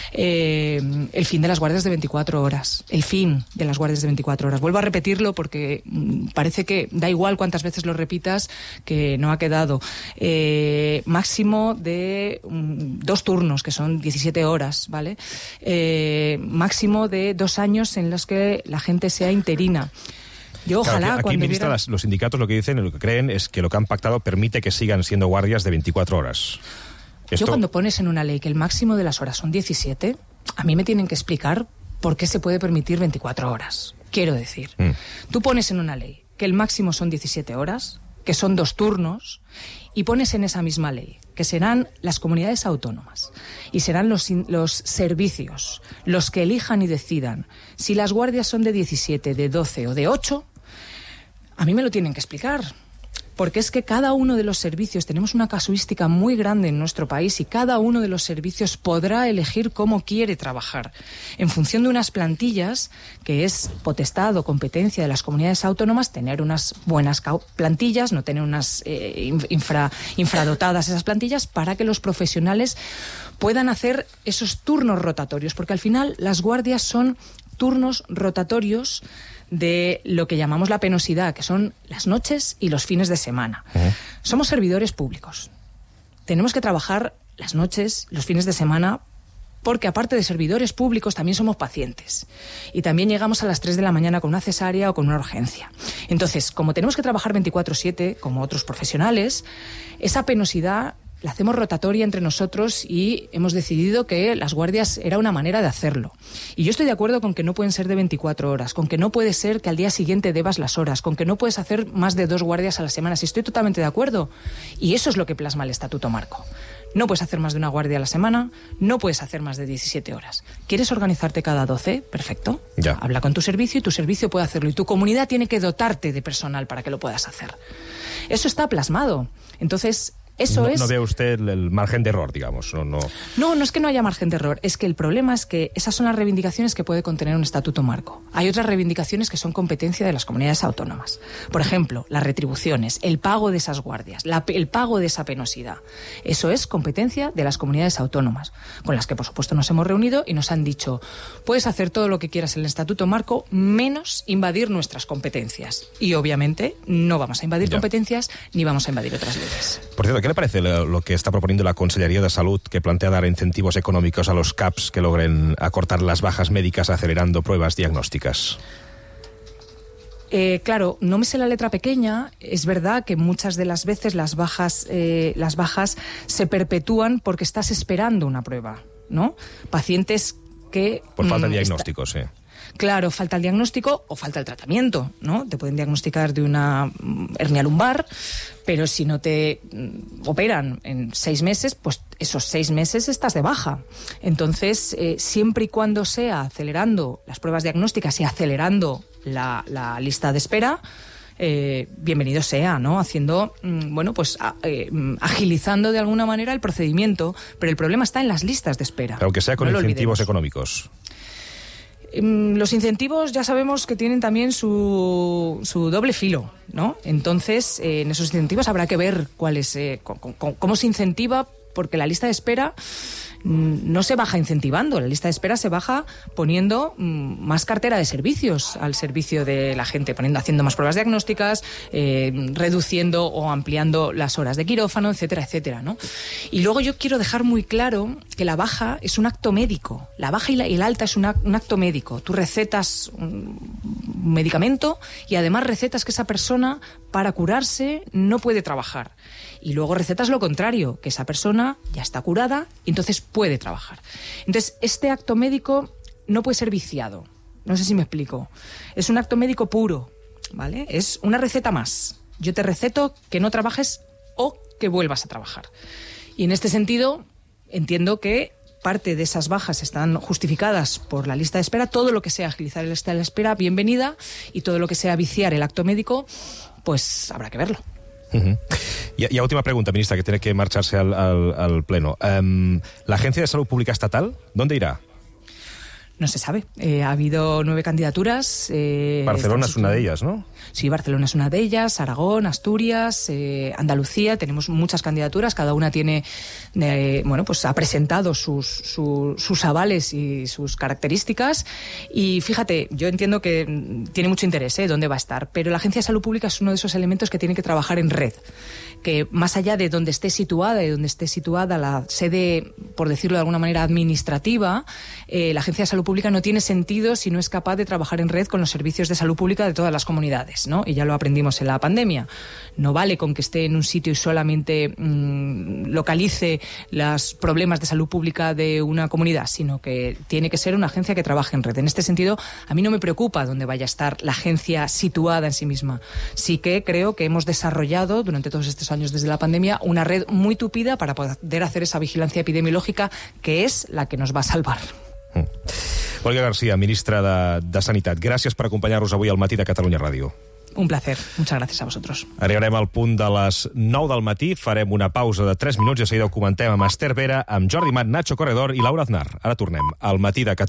eh, el fin de las guardias de veinticuatro horas. El fin de las guardias de veinticuatro horas. Vuelvo a repetirlo porque mm, parece que da igual cuántas veces lo repitas, que no ha quedado. Eh, máximo de mm, dos turnos, que son diecisiete horas, ¿vale? Eh, máximo de dos años en los que la gente sea interina. Yo ojalá claro, aquí, cuando ministra, hubiera... las, los sindicatos lo que dicen, lo que creen es que lo que han pactado permite que sigan siendo guardias de veinticuatro horas. Esto... Yo cuando pones en una ley que el máximo de las horas son diecisiete, a mí me tienen que explicar por qué se puede permitir veinticuatro horas. Quiero decir, mm. tú pones en una ley que el máximo son diecisiete horas, que son dos turnos, y pones en esa misma ley que serán las comunidades autónomas y serán los, los servicios los que elijan y decidan si las guardias son de diecisiete, de doce o de ocho. A mí me lo tienen que explicar, porque es que cada uno de los servicios, tenemos una casuística muy grande en nuestro país y cada uno de los servicios podrá elegir cómo quiere trabajar, en función de unas plantillas, que es potestad o competencia de las comunidades autónomas, tener unas buenas plantillas, no tener unas eh, infra, infradotadas esas plantillas, para que los profesionales puedan hacer esos turnos rotatorios, porque al final las guardias son turnos rotatorios de lo que llamamos la penosidad, que son las noches y los fines de semana. Uh-huh. Somos servidores públicos. Tenemos que trabajar las noches, los fines de semana, porque aparte de servidores públicos también somos pacientes. Y también llegamos a las tres de la mañana con una cesárea o con una urgencia. Entonces, como tenemos que trabajar veinticuatro siete, como otros profesionales, esa penosidad la hacemos rotatoria entre nosotros y hemos decidido que las guardias era una manera de hacerlo. Y yo estoy de acuerdo con que no pueden ser de veinticuatro horas, con que no puede ser que al día siguiente debas las horas, con que no puedes hacer más de dos guardias a la semana. Sí, estoy totalmente de acuerdo. Y eso es lo que plasma el Estatuto Marco. No puedes hacer más de una guardia a la semana, no puedes hacer más de diecisiete horas. ¿Quieres organizarte cada doce? Perfecto. Ya. Habla con tu servicio y tu servicio puede hacerlo. Y tu comunidad tiene que dotarte de personal para que lo puedas hacer. Eso está plasmado. Entonces... Eso no, es... no ve usted el margen de error, digamos. No, no... no, no es que no haya margen de error. Es que el problema es que esas son las reivindicaciones que puede contener un estatuto marco. Hay otras reivindicaciones que son competencia de las comunidades autónomas. Por ejemplo, las retribuciones, el pago de esas guardias, la, el pago de esa penosidad. Eso es competencia de las comunidades autónomas, con las que, por supuesto, nos hemos reunido y nos han dicho: puedes hacer todo lo que quieras en el estatuto marco, menos invadir nuestras competencias. Y, obviamente, no vamos a invadir ya. competencias ni vamos a invadir otras leyes. Por cierto, ¿qué le parece lo que está proponiendo la Consellería de Salud, que plantea dar incentivos económicos a los C A Ps que logren acortar las bajas médicas acelerando pruebas diagnósticas? Eh, claro, no me sé la letra pequeña. Es verdad que muchas de las veces las bajas, eh, las bajas se perpetúan porque estás esperando una prueba, ¿no? Pacientes que... Por falta de mmm, diagnóstico, está... sí. Claro, falta el diagnóstico o falta el tratamiento, ¿no? Te pueden diagnosticar de una hernia lumbar, pero si no te operan en seis meses, pues esos seis meses estás de baja. Entonces, eh, siempre y cuando sea acelerando las pruebas diagnósticas y acelerando la, la lista de espera, eh, bienvenido sea, ¿no? Haciendo, mm, bueno, pues a, eh, agilizando de alguna manera el procedimiento, pero el problema está en las listas de espera. Aunque sea con no incentivos económicos. Los incentivos ya sabemos que tienen también su, su doble filo, ¿no? Entonces, eh, en esos incentivos habrá que ver cuál es, eh, cómo, cómo se incentiva, porque la lista de espera no se baja incentivando, la lista de espera se baja poniendo mm, más cartera de servicios al servicio de la gente, poniendo, haciendo más pruebas diagnósticas, eh, reduciendo o ampliando las horas de quirófano, etcétera, etcétera, ¿no? Y luego yo quiero dejar muy claro que la baja es un acto médico, la baja y, la, y el alta es una, un acto médico. Tú recetas un medicamento y además recetas que esa persona, para curarse, no puede trabajar. Y luego recetas lo contrario, que esa persona ya está curada y entonces puede trabajar. Entonces, este acto médico no puede ser viciado. No sé si me explico. Es un acto médico puro, ¿vale? Es una receta más. Yo te receto que no trabajes o que vuelvas a trabajar. Y en este sentido, entiendo que parte de esas bajas están justificadas por la lista de espera. Todo lo que sea agilizar la lista de espera, bienvenida, y todo lo que sea viciar el acto médico, pues habrá que verlo. Uh-huh. Y, y a última pregunta, ministra, que tiene que marcharse al, al, al pleno. Um, ¿La Agencia de Salud Pública Estatal dónde irá? No se sabe. Eh, ha habido nueve candidaturas. Eh, Barcelona es una de ellas, ¿no? Sí, Barcelona es una de ellas, Aragón, Asturias, eh, Andalucía. Tenemos muchas candidaturas. Cada una tiene, eh, bueno, pues ha presentado sus, su, sus avales y sus características. Y fíjate, yo entiendo que tiene mucho interés, ¿eh? Dónde va a estar. Pero la Agencia de Salud Pública es uno de esos elementos que tiene que trabajar en red. Que más allá de donde esté situada y donde esté situada la sede, por decirlo de alguna manera, administrativa, eh, la Agencia de Salud Pública no tiene sentido si no es capaz de trabajar en red con los servicios de salud pública de todas las comunidades, ¿no? Y ya lo aprendimos en la pandemia. No vale con que esté en un sitio y solamente mmm, localice los problemas de salud pública de una comunidad, sino que tiene que ser una agencia que trabaje en red. En este sentido, a mí no me preocupa dónde vaya a estar la agencia situada en sí misma. Sí que creo que hemos desarrollado durante todos estos años desde la pandemia una red muy tupida para poder hacer esa vigilancia epidemiológica que es la que nos va a salvar. Mm. Olga García, ministra de, de Sanitat, gràcies per acompanyar-nos avui al matí de Catalunya Ràdio. Un placer. Muchas gracias a vosotros. Arribarem al punt de les nou del matí, farem una pausa de tres minuts i de seguida ho comentem amb Esther Vera, amb Jordi Mat, Nacho Corredor i Laura Aznar. Ara tornem al matí de Catalunya.